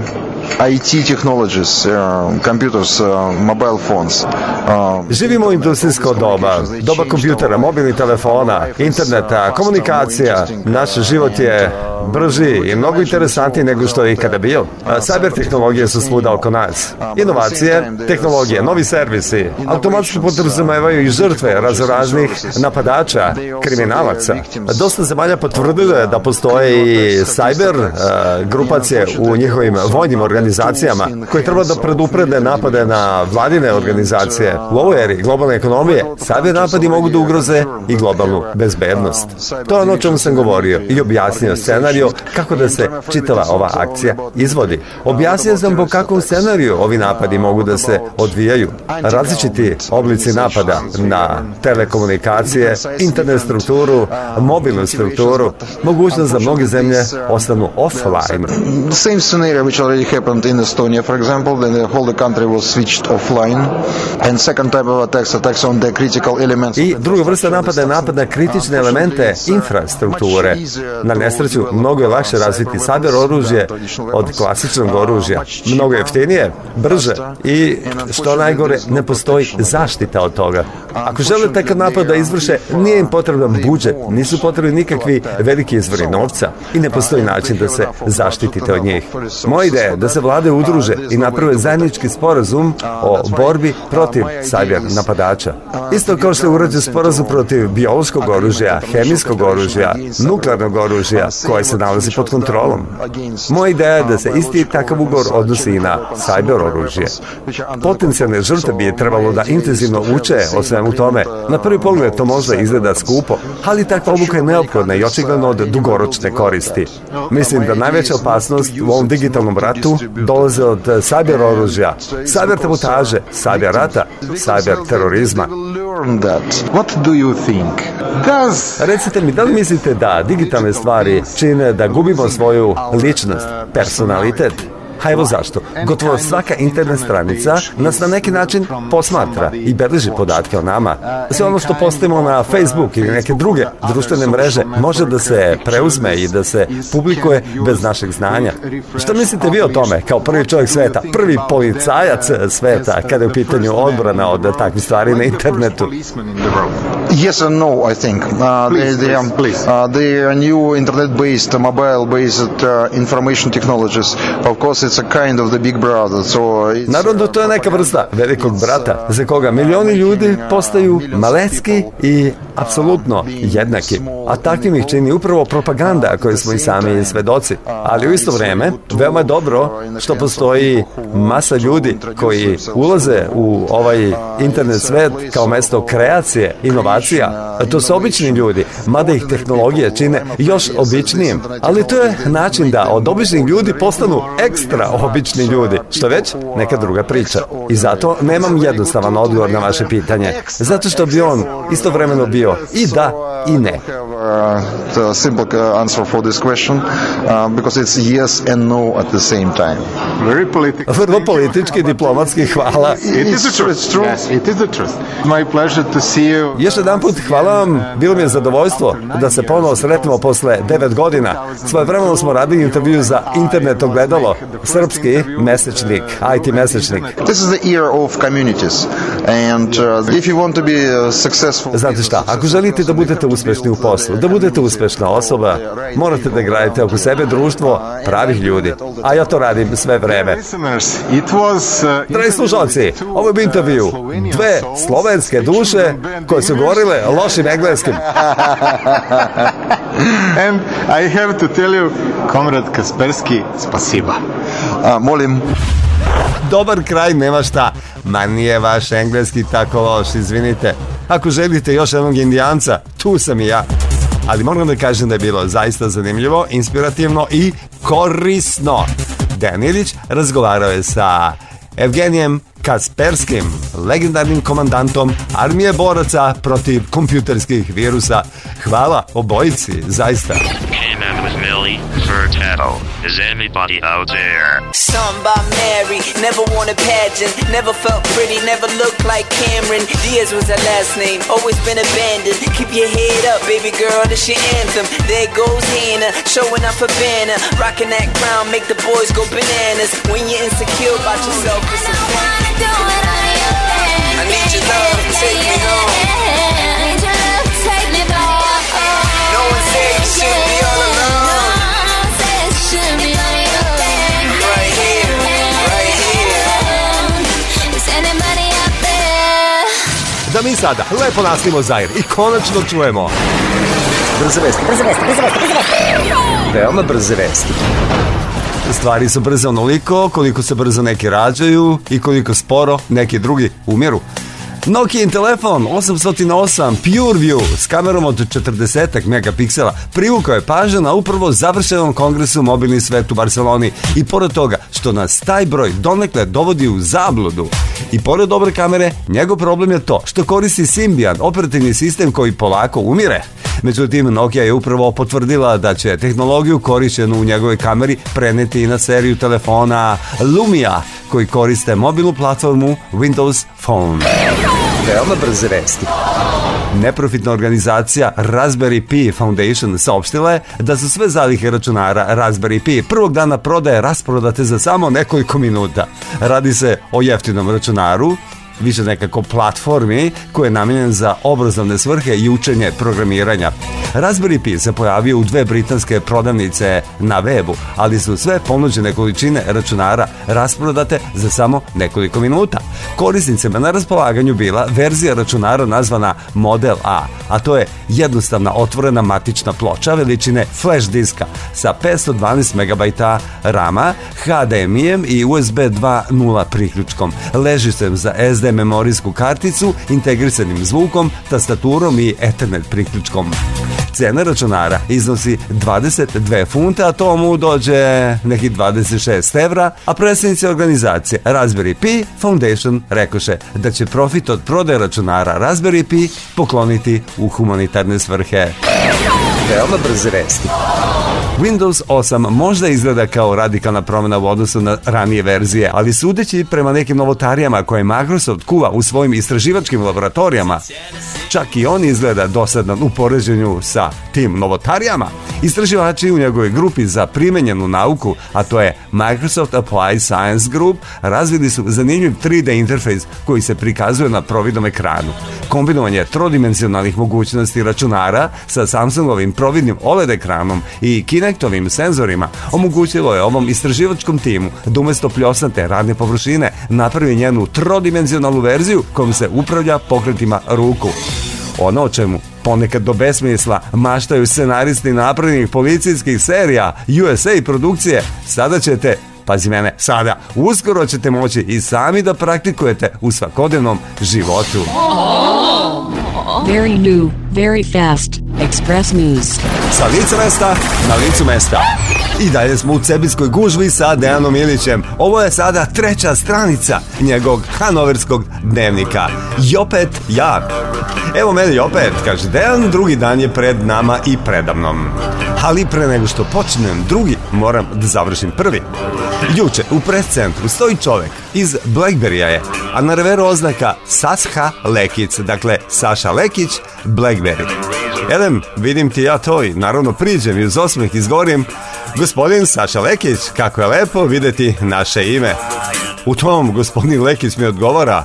IT technologies, computers, mobile phones. Živimo u industrijsko doba kompjutera, mobilnih telefona, interneta, komunikacija. Naš život je brži i mnogo interesantniji nego što je ikada bio. Cyber tehnologije su svuda oko nas. Inovacije, tehnologije, novi servisi automatski podrazumevaju i žrtve raznoraznih napadača, kriminalaca. Dosta zemalja potvrdilo je da postoje i cyber grupacije u njihovim vojnim organizacijama koje treba da preduprede napade na vladine organizacije. U ovoj eri globalne ekonomije cyber napadi mogu da ugroze i globalnu bezbednost. To je ono o čemu sam govorio i objasnio scenariju kako da se čitava ova akcija izvodi. Objasnio sam po kakvom scenariju ovi napadi mogu da se odvijaju. Različiti oblici napada na telekomunikacije, internet strukturu, mobilnu strukturu, mogućnost da mnoge zemlje ostanu offline. The same scenario which already happened in Estonia, for example, then the whole country was switched offline. And second type of attacks on the critical elements. I druga vrsta napada je napad na kritične elemente infrastrukture. Na nesreću, mnogo je lakše razviti cyber oružje od klasičnog oružja. Mnogo jeftinije, brže i, što najgore, ne postoji zaštita od toga. Ako žele takav napad da izvrše, nije im potreban budžet, nisu potrebni nikakvi veliki izvori novca i ne postoji način da se zaštitite od njih. Moja ideja je da se vlade udruže i naprave zajednički sporazum o borbi protiv cyber napadača. Isto kao što je urađen sporazum protiv biološkog oružja, hemijskog oružja, nuklearnog oružja koje se nalazi pod kontrolom. Moja ideja je da se isti takav ugovor odnosi i na cyber oružje. Potencijalne žrtve bi je trebalo da intenzivno uče o svemu tome. Na prvi pogled to možda izgleda skupo, ali takva obuka je neophodna i očigledno od dugoročne koristi. Mislim da najveća opasnost u ovom digitalnom ratu dolaze od cyber oružja, cyber sabotaže, cyber rata, cyber terorizma. What do you think? Recite mi, da li mislite da digitalne stvari čine čine da gubimo svoju ličnost, personalitet. A evo zašto. Gotovo svaka internet stranica nas na neki način posmatra i beleži podatke o nama. Sve ono što postavimo na Facebook ili neke druge društvene mreže može da se preuzme i da se publikuje bez našeg znanja. Šta mislite vi o tome kao prvi čovjek sveta, prvi policajac sveta kada je u pitanju odbrana od takvih stvari na internetu? Yes and no, I think. The new internet-based, mobile-based information technologies, of course, it's a kind of the big brother. Naravno, to je neka vrsta velikog brata za koga milioni ljudi postaju malecki i apsolutno jednaki. A takvim ih čini upravo propaganda koju smo i sami svedoci. Ali u isto vreme, veoma je dobro što postoji masa ljudi koji ulaze u ovaj internet svet kao mesto kreacije, inovacija. To su obični ljudi, mada ih tehnologije čine još običnijim. Ali to je način da od običnih ljudi postanu ekstra obični ljudi. Što već, neka druga priča. I zato nemam jednostavan odgovor na vaše pitanje. Zato što bi on istovremeno bio i da i ne. The simple answer for this question because it's yes and no at the same time. Very political. Vrlo politički, diplomatski, hvala. It is the truth. Yes, it is the truth. My pleasure to see you. Još jedan put hvala vam. Bilo mi je zadovoljstvo da se ponovo sretnemo posle 9 godina. Svojevremeno smo radili intervju za internet ogledalo, srpski mesečnik, IT mesečnik. This is the year of communities and if you want to be successful. Znate šta, ako želite da budete uspešni u poslu, da budete uspešna osoba, morate da gradite oko sebe društvo pravih ljudi. A ja to radim sve vreme. Dragi slušalci, ovo je intervju. Dve slovenske duše koje su govorile lošim engleskim. And I have to tell you, Komrad Kasperski, spasiba. Molim. Dobar kraj, nema šta. Ma nije vaš engleski tako loš, izvinite. Ako želite još jednog Indijanca, tu sam i ja. Ali moram da kažem da je bilo zaista zanimljivo, inspirativno i korisno. Dejan Ilić razgovarao je sa Evgenijem Kasperskim, legendarnim komandantom armije boraca protiv kompjuterskih virusa. Hvala obojici, zaista. Is anybody out there? Something about Mary, never won a pageant, never felt pretty, never looked like Cameron Diaz was her last name, always been abandoned. Keep your head up, baby girl, this your anthem. There goes Hannah, showing off her banner, rocking that crown, make the boys go bananas. When you're insecure about yourself, it's a I need your love, take me home. No one said you should be all alone. Da mi sada lepo nastavimo Zair i konačno čujemo brze vesti. Veoma brze vesti. Stvari su brze onoliko koliko se brzo neki rađaju i koliko sporo neki drugi umiru. Nokiin telefon 808 PureView s kamerom od 40 megapiksela privukao je pažnju na upravo završenom kongresu Mobilni svet u Barceloni i pored toga što nas taj broj donekle dovodi u zabludu i pored dobre kamere, njegov problem je to što koristi Symbian, operativni sistem koji polako umire. Međutim, Nokia je upravo potvrdila da će tehnologiju korišćenu u njegovoj kameri preneti i na seriju telefona Lumia koji koriste mobilnu platformu Windows Phone. Veoma brze vesti. Neprofitna organizacija Raspberry Pi Foundation saopštila je da su sve zalihe računara Raspberry Pi prvog dana prodaje rasprodate za samo nekoliko minuta. Radi se o jeftinom računaru, više nekako platformi koja je namijenjen za obrazovne svrhe i učenje programiranja. Raspberry Pi se pojavio u 2 britanske prodavnice na webu, ali su sve ponuđene količine računara rasprodate za samo nekoliko minuta. Korisnicima na raspolaganju bila verzija računara nazvana Model A, a to je jednostavna otvorena matična ploča veličine flash diska sa 512 MB RAM-a, HDMI-em i USB 2.0 priključkom, ležištem za SD memorijsku karticu, integrisanim zvukom, tastaturom i Ethernet priključkom. Cena računara iznosi 22 funte, a to mu dođe nekih 26 evra, a predsjednici organizacije Raspberry Pi Foundation rekoše da će profit od prodaje računara Raspberry Pi pokloniti u humanitarne svrhe. Veoma brze vesti. Windows 8 možda izgleda kao radikalna promjena u odnosu na ranije verzije, ali sudeći prema nekim novotarijama koje Microsoft kuva u svojim istraživačkim laboratorijama, čak i on izgleda dosadan u poređenju sa tim novotarijama. Istraživači u njegovoj grupi za primenjenu nauku, a to je Microsoft Applied Science Group, razvili su zanimljiv 3D interfejs koji se prikazuje na providnom ekranu. Kombinovanje trodimenzionalnih mogućnosti računara sa Samsungovim providnim OLED ekranom i Kinectovim senzorima omogućilo je ovom istraživačkom timu da umesto pljosnate radne površine napravi njenu trodimenzionalnu verziju kojom se upravlja pokretima ruku. Ono o čemu ponekad do besmisla maštaju scenaristi naprednih policijskih serija USA produkcije, sada ćete, pazi mene, sada, uskoro ćete moći i sami da praktikujete u svakodnevnom životu. Very new, very fast, Express News. Sa lica mesta na licu mesta. I dalje smo u cebijskoj gužvi sa Dejanom Ilićem. Ovo je sada 3. stranica njegovog hanoverskog dnevnika. I opet ja. Evo mene i opet, kaže Dejan, drugi dan je pred nama i predamnom. Ali pre nego što počnem drugi, moram da završim prvi. Juče u pres centru stoji čovek iz Blackberrya je, a na reveru oznaka Sasha Lekić, dakle Saša Lekić, Blackberry. Jedem, vidim ti ja to i naravno priđem i uz osmeh izgovorim: gospodin Saša Lekić, kako je lepo videti naše ime. U tom gospodin Lekić mi odgovara: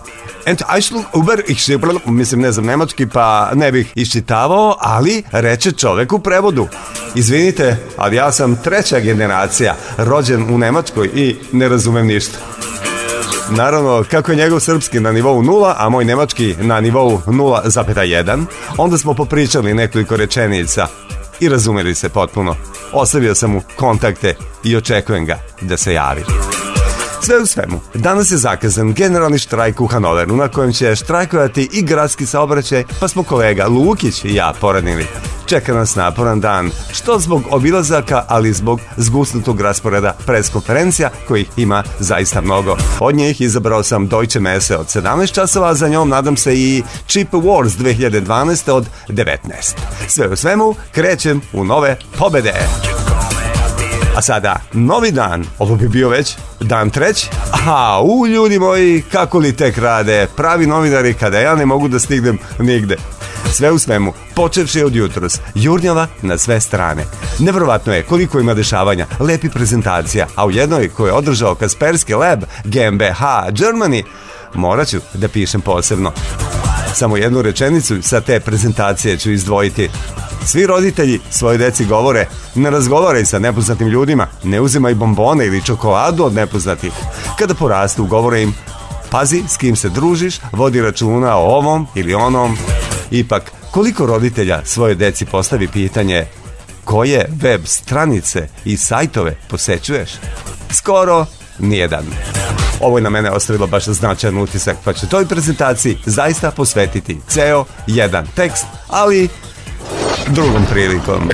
mislim, ne znam nemački pa ne bih iščitavao, ali reče čovek u prevodu: izvinite, ali ja sam 3. generacija, rođen u Nemačkoj i ne razumem ništa. Naravno, kako je njegov srpski na nivou 0, a moj nemački na nivou 0,1, onda smo popričali nekoliko rečenica i razumeli se potpuno. Ostavio sam mu kontakte i očekujem ga da se javi. Sve u svemu, danas je zakazan generalni štrajk u Hanoveru na kojem će štrajkovati i gradski saobraćaj, pa smo kolega Lukić i ja poradnili. Čeka nas naporan dan, što zbog obilazaka, ali zbog zgusnutog rasporeda preskonferencija kojih ima zaista mnogo. Od njih izabrao sam Deutsche Messe od 17 časova, a za njom nadam se i Chip Awards 2012 od 19. Sve u svemu, krećem u nove pobede. A sada, novi dan, ovo bi bio već dan 3. Aha, ljudi moji, kako li tek rade pravi novinari kada ja ne mogu da stignem nigde. Sve u svemu, počevši od jutros, jurnjava na sve strane. Neverovatno je koliko ima dešavanja, lepi prezentacija, a u jednoj koju je održao Kaspersky Lab GmbH Germany, morat ću da pišem posebno. Samo jednu rečenicu sa te prezentacije ću izdvojiti. Svi roditelji svoje deci govore: ne razgovaraj sa nepoznatim ljudima, ne uzimaj bombone ili čokoladu od nepoznatih. Kada porastu, govore im: pazi s kim se družiš, vodi računa o ovom ili onom. Ipak, koliko roditelja svoje deci postavi pitanje: koje web stranice i sajtove posećuješ? Skoro nijedan. Ovo je na mene ostavilo baš značajan utisak, pa ću toj prezentaciji zaista posvetiti ceo jedan tekst, ali drugom prilikom.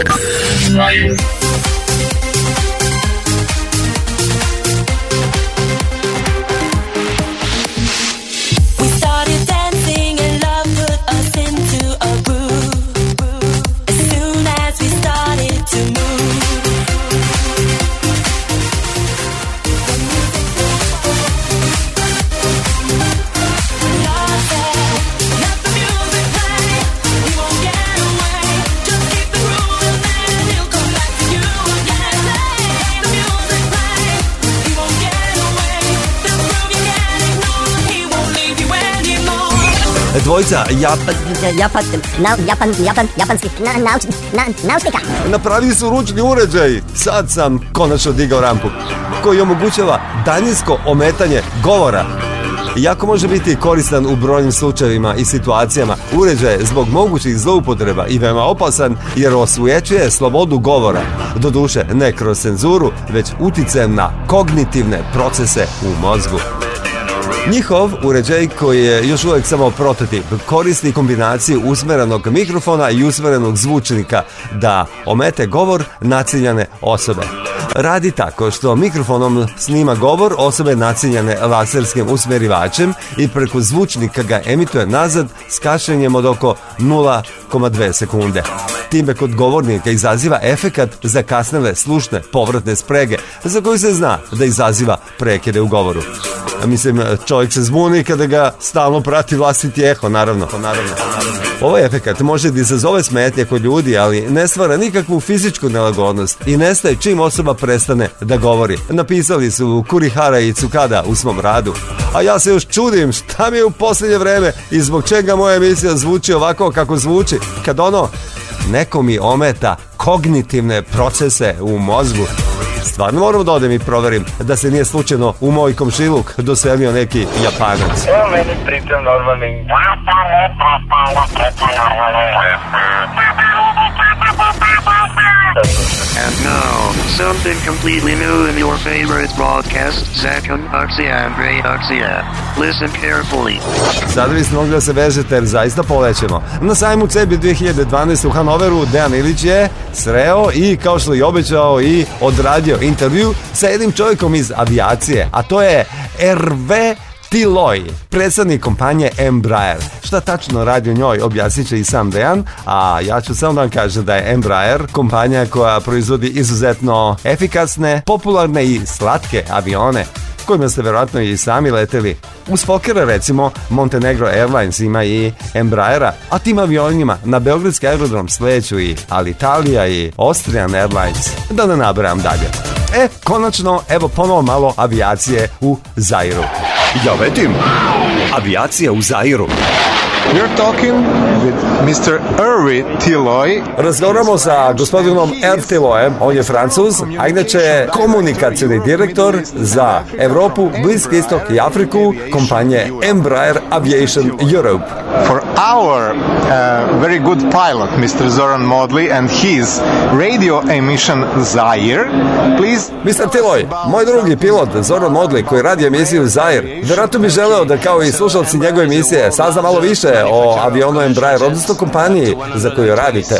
Dvojica japanskih naučnika napravili su ručni uređaj. Sad sam konačno digao rampu koji omogućava daljinsko ometanje govora. Iako može biti koristan u brojnim slučajevima i situacijama, uređaj je zbog mogućih zloupotreba i veoma opasan jer osujećuje slobodu govora. Doduše, ne kroz cenzuru, već uticajem na kognitivne procese u mozgu. Njihov uređaj, koji je još uvijek samo prototip, koristi kombinaciju usmerenog mikrofona i usmerenog zvučnika da omete govor naciljane osobe. Radi tako što mikrofonom snima govor osobe naciljane laserskim usmerivačem i preko zvučnika ga emituje nazad s kašnjenjem od oko 0,2 sekunde. Time kod govornika izaziva efekat zakasnele slušne povratne sprege za koju se zna da izaziva prekide u govoru. Mislim, čovjek se zbuni kada ga stalno prati vlastiti eho, naravno. Ovaj efekat može da izazove smetnje kod ljudi, ali ne stvara nikakvu fizičku nelagodnost i nestaje čim osoba prestane da govori. Napisali su Kurihara i Tsukada u svom radu. A ja se još čudim šta mi je u posljednje vreme i zbog čega moja emisija zvuči ovako kako zvuči. Kad neko mi ometa kognitivne procese u mozgu. Stvarno moram da odem i proverim da se nije slučajno u moj komšiluk doselio neki Japanac. Evo meni priča normalni. And now, something completely new in your favorite broadcast, Zakon Aksiyan, Ray Aksiyan. Listen carefully. Sada biste mogli da se vežete jer zaista polećemo. Na sajmu CEBIT 2012 u Hanoveru Dejan Ilić je sreo i, kao što je obećao, i odradio intervju sa jednim čovjekom iz avijacije, a to je Hervé Tilloy, predstavnik kompanije Embraer. Šta tačno radi u njoj objasnit će i sam Dejan, a ja ću samo da vam kažem da je Embraer kompanija koja proizvodi izuzetno efikasne, popularne i slatke avione, kojima ste verovatno i sami leteli. Uz Fokera, recimo, Montenegro Airlines ima i Embraera, a tim avionima na beogradski aerodrom sleću i Alitalia i Austrian Airlines, da ne nabrajam dalje. Konačno, evo ponovo malo avijacije u Zairu. Ja vedim, avijacija u Zairu. We're talking with Mr. Hervé Tilloy. Razgovaramo sa gospodinom Hervé Tilloyem, on je Francuz, a inače komunikacijni direktor za Evropu, Bliski istok i Afriku kompanije Embraer Aviation Europe. For our very good pilot, Mr. Zoran Modli, and his radio emission Zaire, please... Mr. Tilloy, moj drugi pilot Zoran Modli, koji radi emisiju Zaire, vjerojatno bi želeo da, kao i slušalci njegove emisije, sazna malo više o avionu Embraer, odnosno kompaniji za koju radite.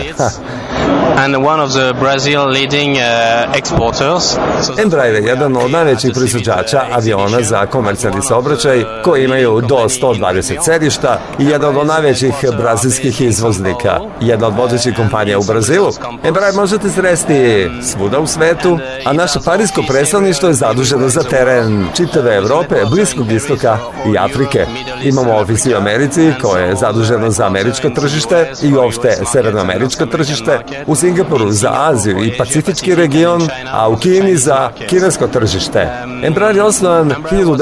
And one of the Brazil leading exporters. Embraer je jedan od najvećih proizvođača aviona za komercijalni saobraćaj, koji imaju do 120 sedišta i jedan od najvećih brazilskih izvoznika. Jedna od vodećih kompanija u Brazilu. Embraer možete sresti svuda u svetu, a naše parijsko predstavništvo je zaduženo za teren čitave Evrope, Bliskog istoka i Afrike. Imamo ofis u Americi koje je zaduženo za američko tržište i uopšte severnoameričko tržište, u Singapuru za Aziju i Pacifički region, a u Kini za kinesko tržište. Embraer je osnovan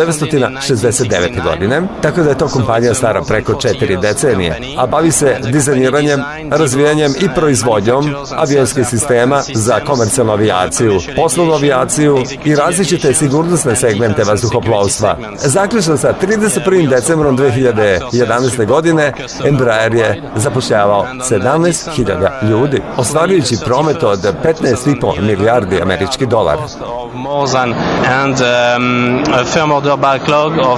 1969. godine, tako da je to kompanija stara preko 4 decenije, a bavi se dizajniranjem, razvijanjem i proizvodnjom avionskih sistema za komercijalnu avijaciju, poslovnu avijaciju i različite sigurnosne segmente vazduhoplovstva. Zaključno sa 31. decembrom 2011. godine, Embraer je zapošljavao 17.000 ljudi, ostvarujući promet od 15,5 milijardi američkih dolara. And a firm order backlog of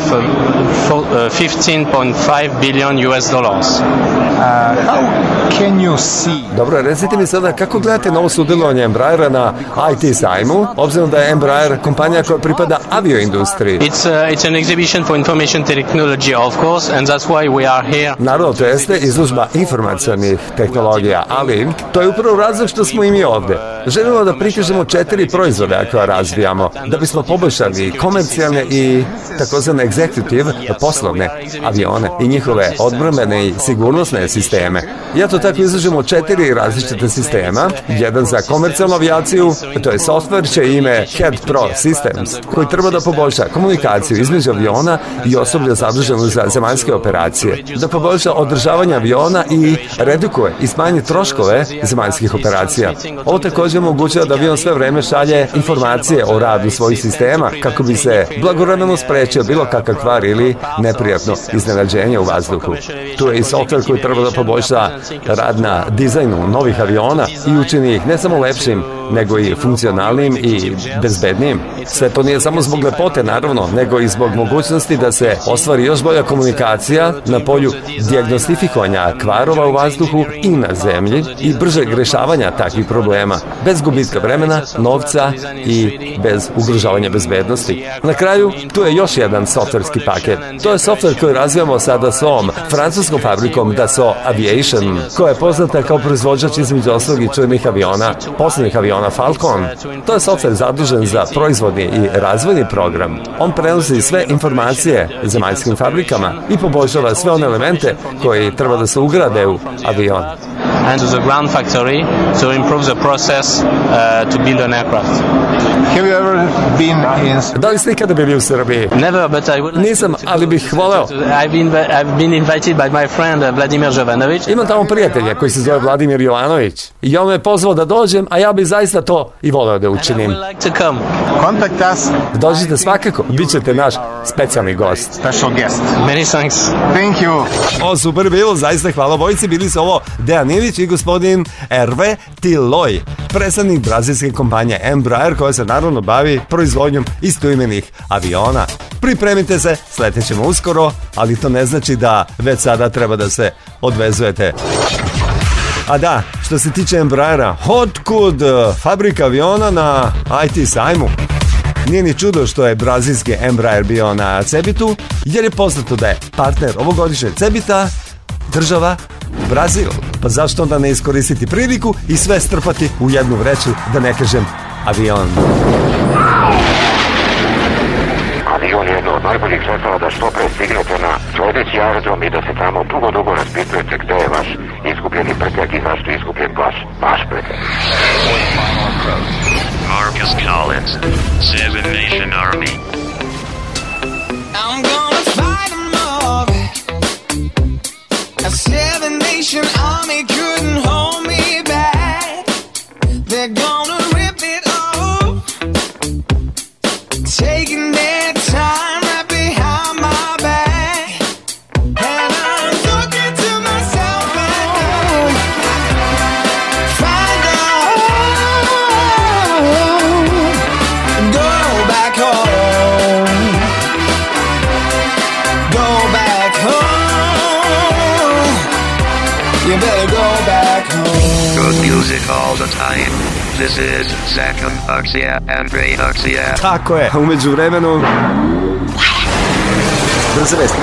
15.5 billion US dollars. How can you see? Dobro, recite mi sada kako gledate novo sudjelovanje Embraera na IT sajmu, obzirom da je Embraer kompanija koja pripada avioindustriji. It's an exhibition for information technology, of course, and that's why we are here. Naravno, to jeste izložba informacionih tehnologija, ali to je upravo razlog što smo i mi ovde. Želimo da prikažemo 4 proizvoda koja razvijamo, da bismo poboljšali komercijalne i takozvane executive poslovne avione i njihove odbrambene i sigurnosne sisteme. Ja to tako izložimo 4 različite sistema. Jedan za komercijalnu avijaciju, to je software čije ime Head Pro Systems, koji treba da poboljša komunikaciju između aviona i osoblja zaduženo za zemaljske operacije, da poboljša održavanje aviona i redukuje i smanji troškove zemaljskih operacija. Ovo također omogućava da avion sve vreme šalje informacije o radu svojih sistema kako bi se blagovremeno sprečio bilo kakav kvar ili neprijatno iznenađenje u vazduhu. Tu je i software koji treba da poboljša rad na dizajnu novih aviona i učini ih ne samo lepšim, nego i funkcionalnim i bezbednijim. Sve to nije samo zbog lepote, naravno, nego i zbog mogućnosti da se ostvari još bolja komunikacija na polju dijagnostifikovanja kvarova u vazduhu i na zemlji i bržeg rešavanja takvih problema, bez gubitka vremena, novca i bez ugrožavanja bezbednosti. Na kraju, tu je još jedan softverski paket. To je softver koji razvijamo sa Dassaultom, francuskom fabrikom Dassault Aviation, koja je poznata kao proizvođač između ostalog i čuvenih aviona, poslednjih aviona Falcon. To je softver zadužen za proizvodni i razvojni program. On prenosi sve informacije zemaljskim fabrikama i poboljšava sve one elemente koji treba da se ugrade u avion. And to the ground factory to improve the process to build an aircraft. Have you ever been in... Da li ste ikada bili u Srbiji? Never, but I would... Nisam, ali bih voleo. I've been invited by my friend Vladimir Jovanović. Imam tamo prijatelja koji se zove Vladimir Jovanović. I on me pozvao da dođem, a ja bih zaista to i voleo da učinim. And I would like to come. Contact us. Dođite svakako, bit ćete naš specijalni gost. Special guest. Many thanks. Thank you. O, super bilo, zaista hvala vojci. Bili su ovo Dejan Ilić i gospodin Hervé Tilloy, predstavnik brazilske kompanije Embraer, koja se naravno bavi proizvodnjom istoimenih aviona. Pripremite se, sletećemo uskoro, ali to ne znači da već sada treba da se odvezujete. A da, što se tiče Embraera, otkud fabrika aviona na IT sajmu? Nije ni čudo što je brazilski Embraer bio na Cebitu, jer je poznato da je partner ovogodišnjeg Cebita država Brazil. Pa zašto onda ne iskoristiti priliku i sve strpati u jednu vreću, da ne kažem avion. Avion je jedno od najboljih sredstava da što pre stignete na sledeći aerodrom i da se tamo dugo raspitujete gde je vaš izgubljeni prtljak i zašto je izgubljen vaš prtljak. Marcus Collins, Seven Nation Army. I'm gonna fight them off. A Seven Nation Army couldn't hold me back. They're gonna rip it off, taking their time right behind my back. And I'm looking to myself and find out, go back home, go back home. You better go back home. Good music all the time. This is Zakon Akcija and Ray Akcija. Tako je, umeđu vremenu... Brze vesti.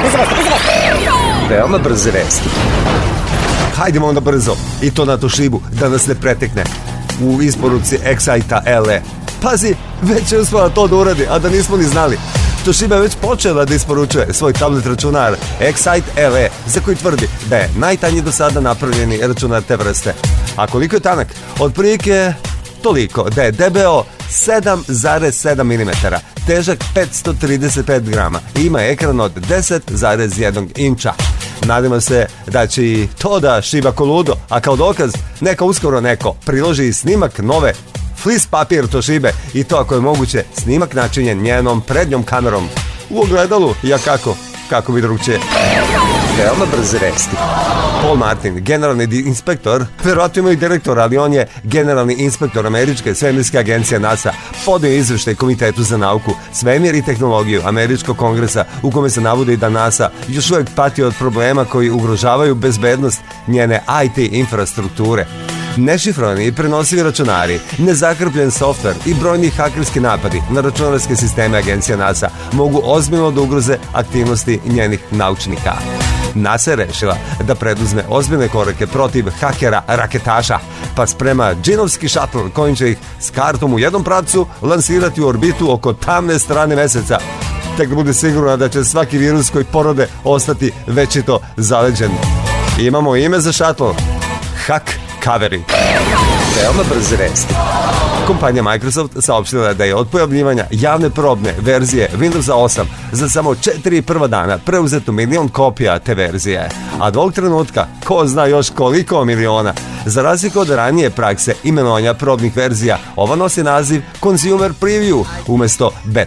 Veoma brze vesti. Hajdemo onda brzo, i to na Toshibu, da nas ne pretekne u isporuci Excite LE. Pazi, već je uspela to da uradi, a da nismo ni znali. Toshiba je već počela da isporučuje svoj tablet računar Excite LE, za koji tvrdi da je najtanji do sada napravljeni računar te vrste. A koliko je tanak? Otprilike toliko da je debeo 7,7 mm, težak 535 grama i ima ekran od 10,1 inča. Nadamo se da će i to da šiba ko ludo, a kao dokaz neka uskoro neko priloži i snimak nove flis papir Toshibe, i to ako je moguće snimak načinjen njenom prednjom kamerom u ogledalu, ja kako bi drugčije. Veoma brze vesti. Paul Martin, generalni inspektor, verovatno ima i direktor, ali on je generalni inspektor američke svemirske agencije NASA, podao izveštaj Komitetu za nauku, svemir i tehnologiju američkog kongresa, u kome se navodi da NASA još uvek pati od problema koji ugrožavaju bezbednost njene IT infrastrukture. Nešifrovani i prenosivi računari, nezakrpljen softver i brojni hakerski napadi na računarske sisteme agencija NASA mogu ozbiljno da ugroze aktivnosti njenih naučnika. NASA je rešila da preduzme ozbiljne korake protiv hakera raketaša, pa sprema džinovski šatl kojim će ih s kartom u jednom pravcu lansirati u orbitu oko tamne strane meseca. Tek da bude sigurno da će svaki virus koji porode ostati večito zaleđen. Imamo ime za šatl. Hackaveri. Veoma brze vesti. Kompanija Microsoft saopštila da je od pojavljivanja javne probne verzije Windowsa 8 za samo 4 prva dana preuzeto 1 milion kopija te verzije. A do ovog trenutka, ko zna još koliko miliona. Za razliku od ranije prakse imenovanja probnih verzija, ova nosi naziv Consumer Preview umesto beta.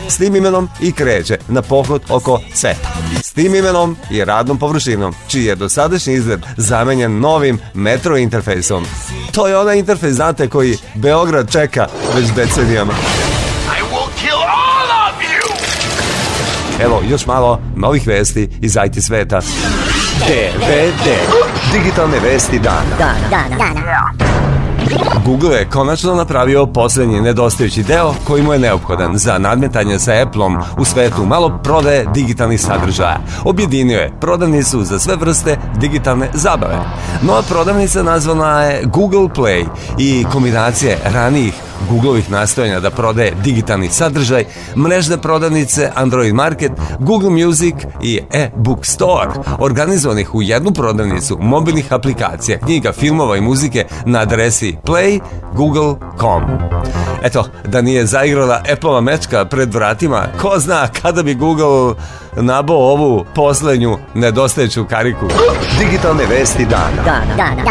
s tim imenom i kreće na pohod oko sveta. S tim imenom i radnom površinom, čiji je dosadašnji izgled zamenjen novim metro interfejsom. To je onaj interfejs, znate, koji Beograd čeka već decenijama. Evo, još malo novih vesti iz IT sveta. DVD, digitalne vesti dana. Google je konačno napravio posljednji nedostajući deo koji mu je neophodan za nadmetanje sa Appleom u svetu malo prodaje digitalnih sadržaja. Objedinio je prodavnicu za sve vrste digitalne zabave. Nova prodavnica nazvana je Google Play i kombinacije ranijih Googlovih nastojanja da prodaje digitalni sadržaj, mrežne prodavnice Android Market, Google Music i e-book store, organizovanih u jednu prodavnicu mobilnih aplikacija, knjiga, filmova i muzike na adresi playgoogle.com. Eto, da nije zaigrala Apple-ova mečka pred vratima, ko zna kada bi Google nabao ovu poslednju nedostajuću kariku. Digitalne vesti dana.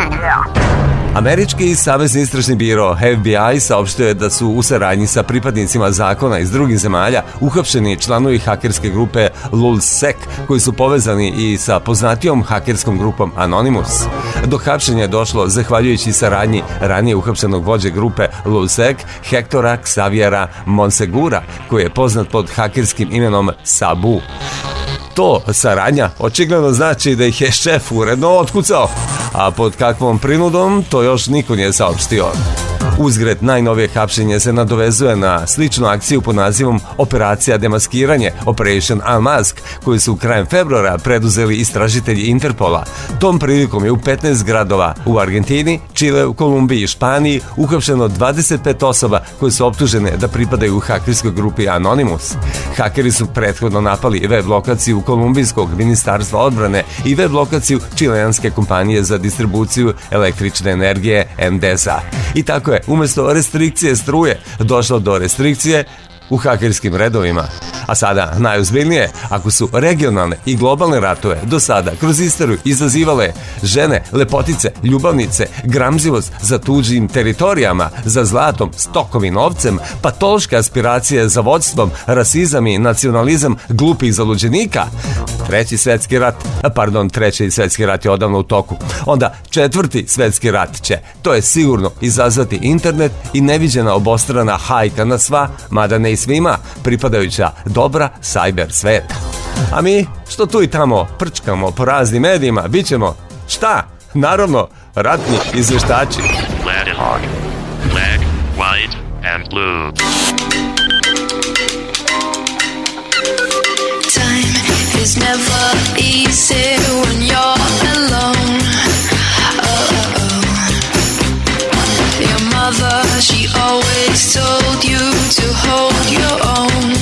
Američki savezni istražni biro FBI saopštio je da su u saradnji sa pripadnicima zakona iz drugih zemalja uhapšeni članovi hakerske grupe LulzSec, koji su povezani i sa poznatijom hakerskom grupom Anonymous. Do hapšenja je došlo zahvaljujući saradnji ranije uhapšenog vođe grupe LulzSec, Hectora Xaviera Monsegura, koji je poznat pod hakerskim imenom Sabu. To saradnja očigledno znači da ih je šef uredno otkucao, a pod kakvom prinudom to još niko nije saopštio. Uzgred, najnovije hapšenje se nadovezuje na sličnu akciju pod nazivom Operacija demaskiranje, Operation Unmask, koju su krajem februara preduzeli istražitelji Interpola. Tom prilikom je u 15 gradova u Argentini, Čile, Kolumbiji i Španiji uhapšeno 25 osoba koje su optužene da pripadaju hakerskoj grupi Anonymous. Hakeri su prethodno napali web lokaciju kolumbijskog ministarstva odbrane i web lokaciju čileanske kompanije za distribuciju električne energije MDSA. I tako je, umjesto restrikcije struje, došlo do restrikcije u hakerskim redovima. A sada, najozbiljnije, ako su regionalne i globalne ratove do sada kroz istoriju izazivale žene, lepotice, ljubavnice, gramzivost za tuđim teritorijama, za zlatom, stokom i novcem, patološke aspiracije za vodstvom, rasizam i nacionalizam glupih zaluđenika, Treći svjetski rat je odavno u toku. Onda Četvrti svjetski rat će, to je sigurno, izazvati internet i neviđena obostrana hajka na sva, mada ne i svima, pripadajuća dobra cyber sveta. A mi, što tu i tamo prčkamo po raznim medijima, bit ćemo, šta? Naravno, ratni izvještači. Black, white and blue. It's never easy when you're alone. Your mother, she always told you to hold your own.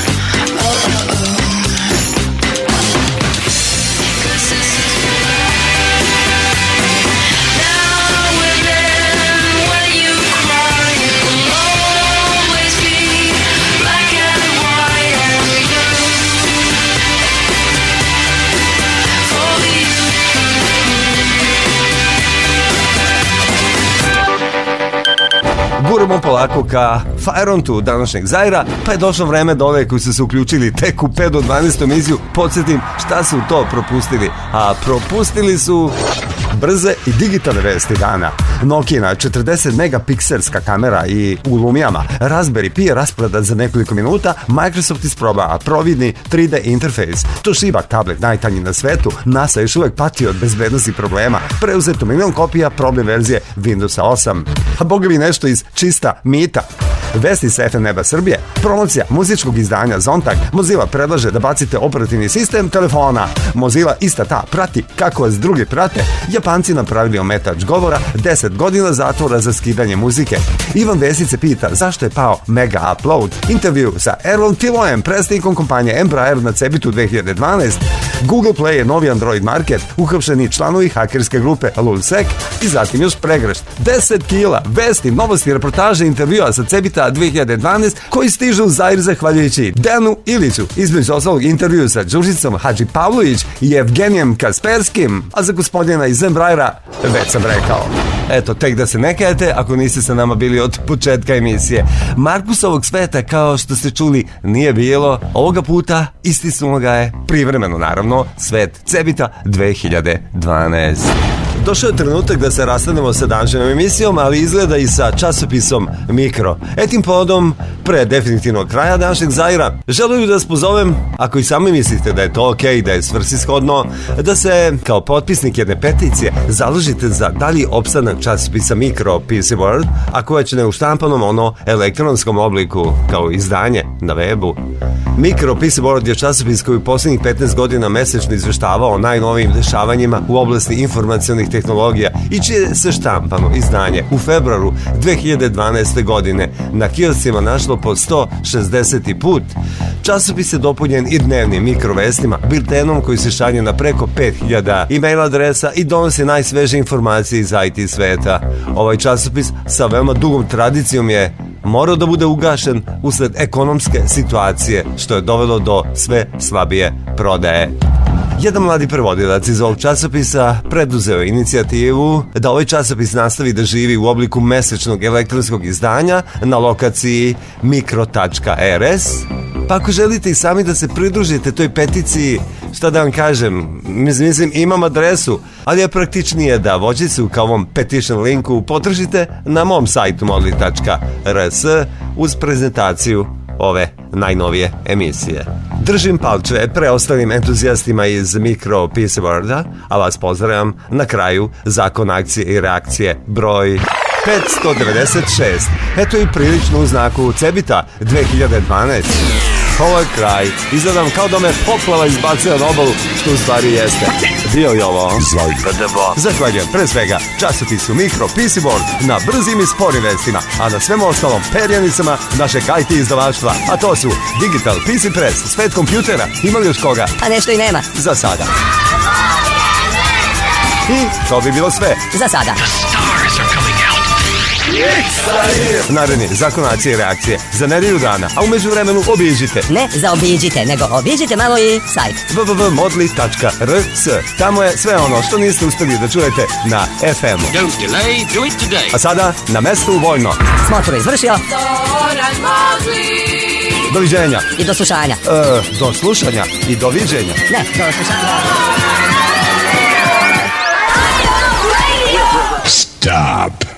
Guramo polako ka Fajrontu današnjeg Zaira, pa je došlo vreme da ove koji su se uključili tek u 5 do 12 emiziju podsjetim šta su to propustili. A propustili su brze i digitalne vesti dana. Nokina 40 megapikselska kamera i u Lumijama, Raspberry Pi je rasprodat za nekoliko minuta, Microsoft isproba providni 3D interfejs, Toshiba tablet najtanji na svetu, NASA još uvek pati od bezbednosti problema, preuzeto 1 milion kopija probne verzije Windowsa 8. A boga mi nešto iz čista mita. Vesti sa FM Neba Srbije, promocija muzičkog izdanja Zontag, Mozilla predlaže da bacite operativni sistem telefona. Mozilla ista ta prati kako vas drugi prate. Japanci napravili ometač govora, 10 godina zatvora za skidanje muzike. Ivan Vesić se pita zašto je pao Mega Upload. Intervju sa Erlom Tilojem, predstavnikom kompanije Embraer na Cebitu 2012. Google Play je novi Android Market, uhapšeni članovi hakerske grupe LulzSec i zatim još pregršt 10 kila vesti, novosti, reportaže, intervjua sa Cebita 2012 koji stižu u Zair zahvaljujući Dejanu Iliću, između ostalog intervju sa Đurđicom Hadži Pavlović i Evgenijem Kasperskim, a za gospodina iz Brajera, već sam rekao. Eto, tek da se ne kajete ako niste sa nama bili od početka emisije. Markusovog sveta, kao što ste čuli, nije bilo. Ovoga puta istisnulo ga je, privremeno naravno, svet Cebita 2012. Došao je trenutak da se rastanemo sa današnjom emisijom, ali izgleda i sa časopisom Mikro. Etim povodom, pre definitivnog kraja današnjeg Zaira, želim da vas pozovem, ako i sami mislite da je to okej, da je svrsishodno, da se kao potpisnik jedne peticije založite za dalji opstanak časopisa Mikro PC World, a koja će ne u štampanom elektronskom obliku kao izdanje na webu. Mikro PC World je časopis koji u posljednjih 15 godina mesečno izveštavao o najnovijim dešavanjima u oblasti informacionih tehnologija i čije se štampano izdanje u februaru 2012. godine na kioscima našlo po 160. put. Časopis je dopunjen i dnevnim mikrovestima, biltenom koji se šalje na preko 5000 e-mail adresa i donosi najsveže informacije iz IT sveta. Ovaj časopis sa veoma dugom tradicijom je morao da bude ugašen usled ekonomske situacije, što je dovelo do sve slabije prodaje. Jedan mladi prevodilac iz ovog časopisa preduzeo inicijativu da ovaj časopis nastavi da živi u obliku mesečnog elektronskog izdanja na lokaciji mikro.rs. Pa ako želite i sami da se pridružite toj peticiji, šta da vam kažem, mislim imam adresu, ali je praktičnije da vođicu kao ovom petition linku potražite na mom sajtu modli.rs uz prezentaciju ove najnovije emisije. Držim palče preostalim entuzijastima iz Mikro PC Worlda, a vas pozdravljam na kraju Zakon akcije i reakcije broj 596. Eto i prilično u znaku Cebita 2012. Ovo je kraj. Izgledam kao da me poplava izbacila na obalu, što u stvari jeste. Dio je ovo. Zahvaljujem pre svega časopisu Mikro PC World na brzim i sporim vestima, a na svemu ostalom perjanicama našeg IT izdavaštva, a to su Digital PC Press, Svet kompjutera, ima li još koga? Pa nešto i nema. Za sada. I to bi bilo sve. Za sada. Naredni Zakon akcije i reakcije za nedelju dana, a u međuvremenu obiđite. Ne zaobiđite, nego obiđite malo i sajt www.modli.rs. Tamo je sve ono što niste uspeli da čujete na FM-u. Don't delay, do it today. A sada na mestu vojno. Smotru izvršio Zoran Modli. Doviđenja. I do slušanja. Do slušanja i doviđenja. Ne, do slušanja. Stop.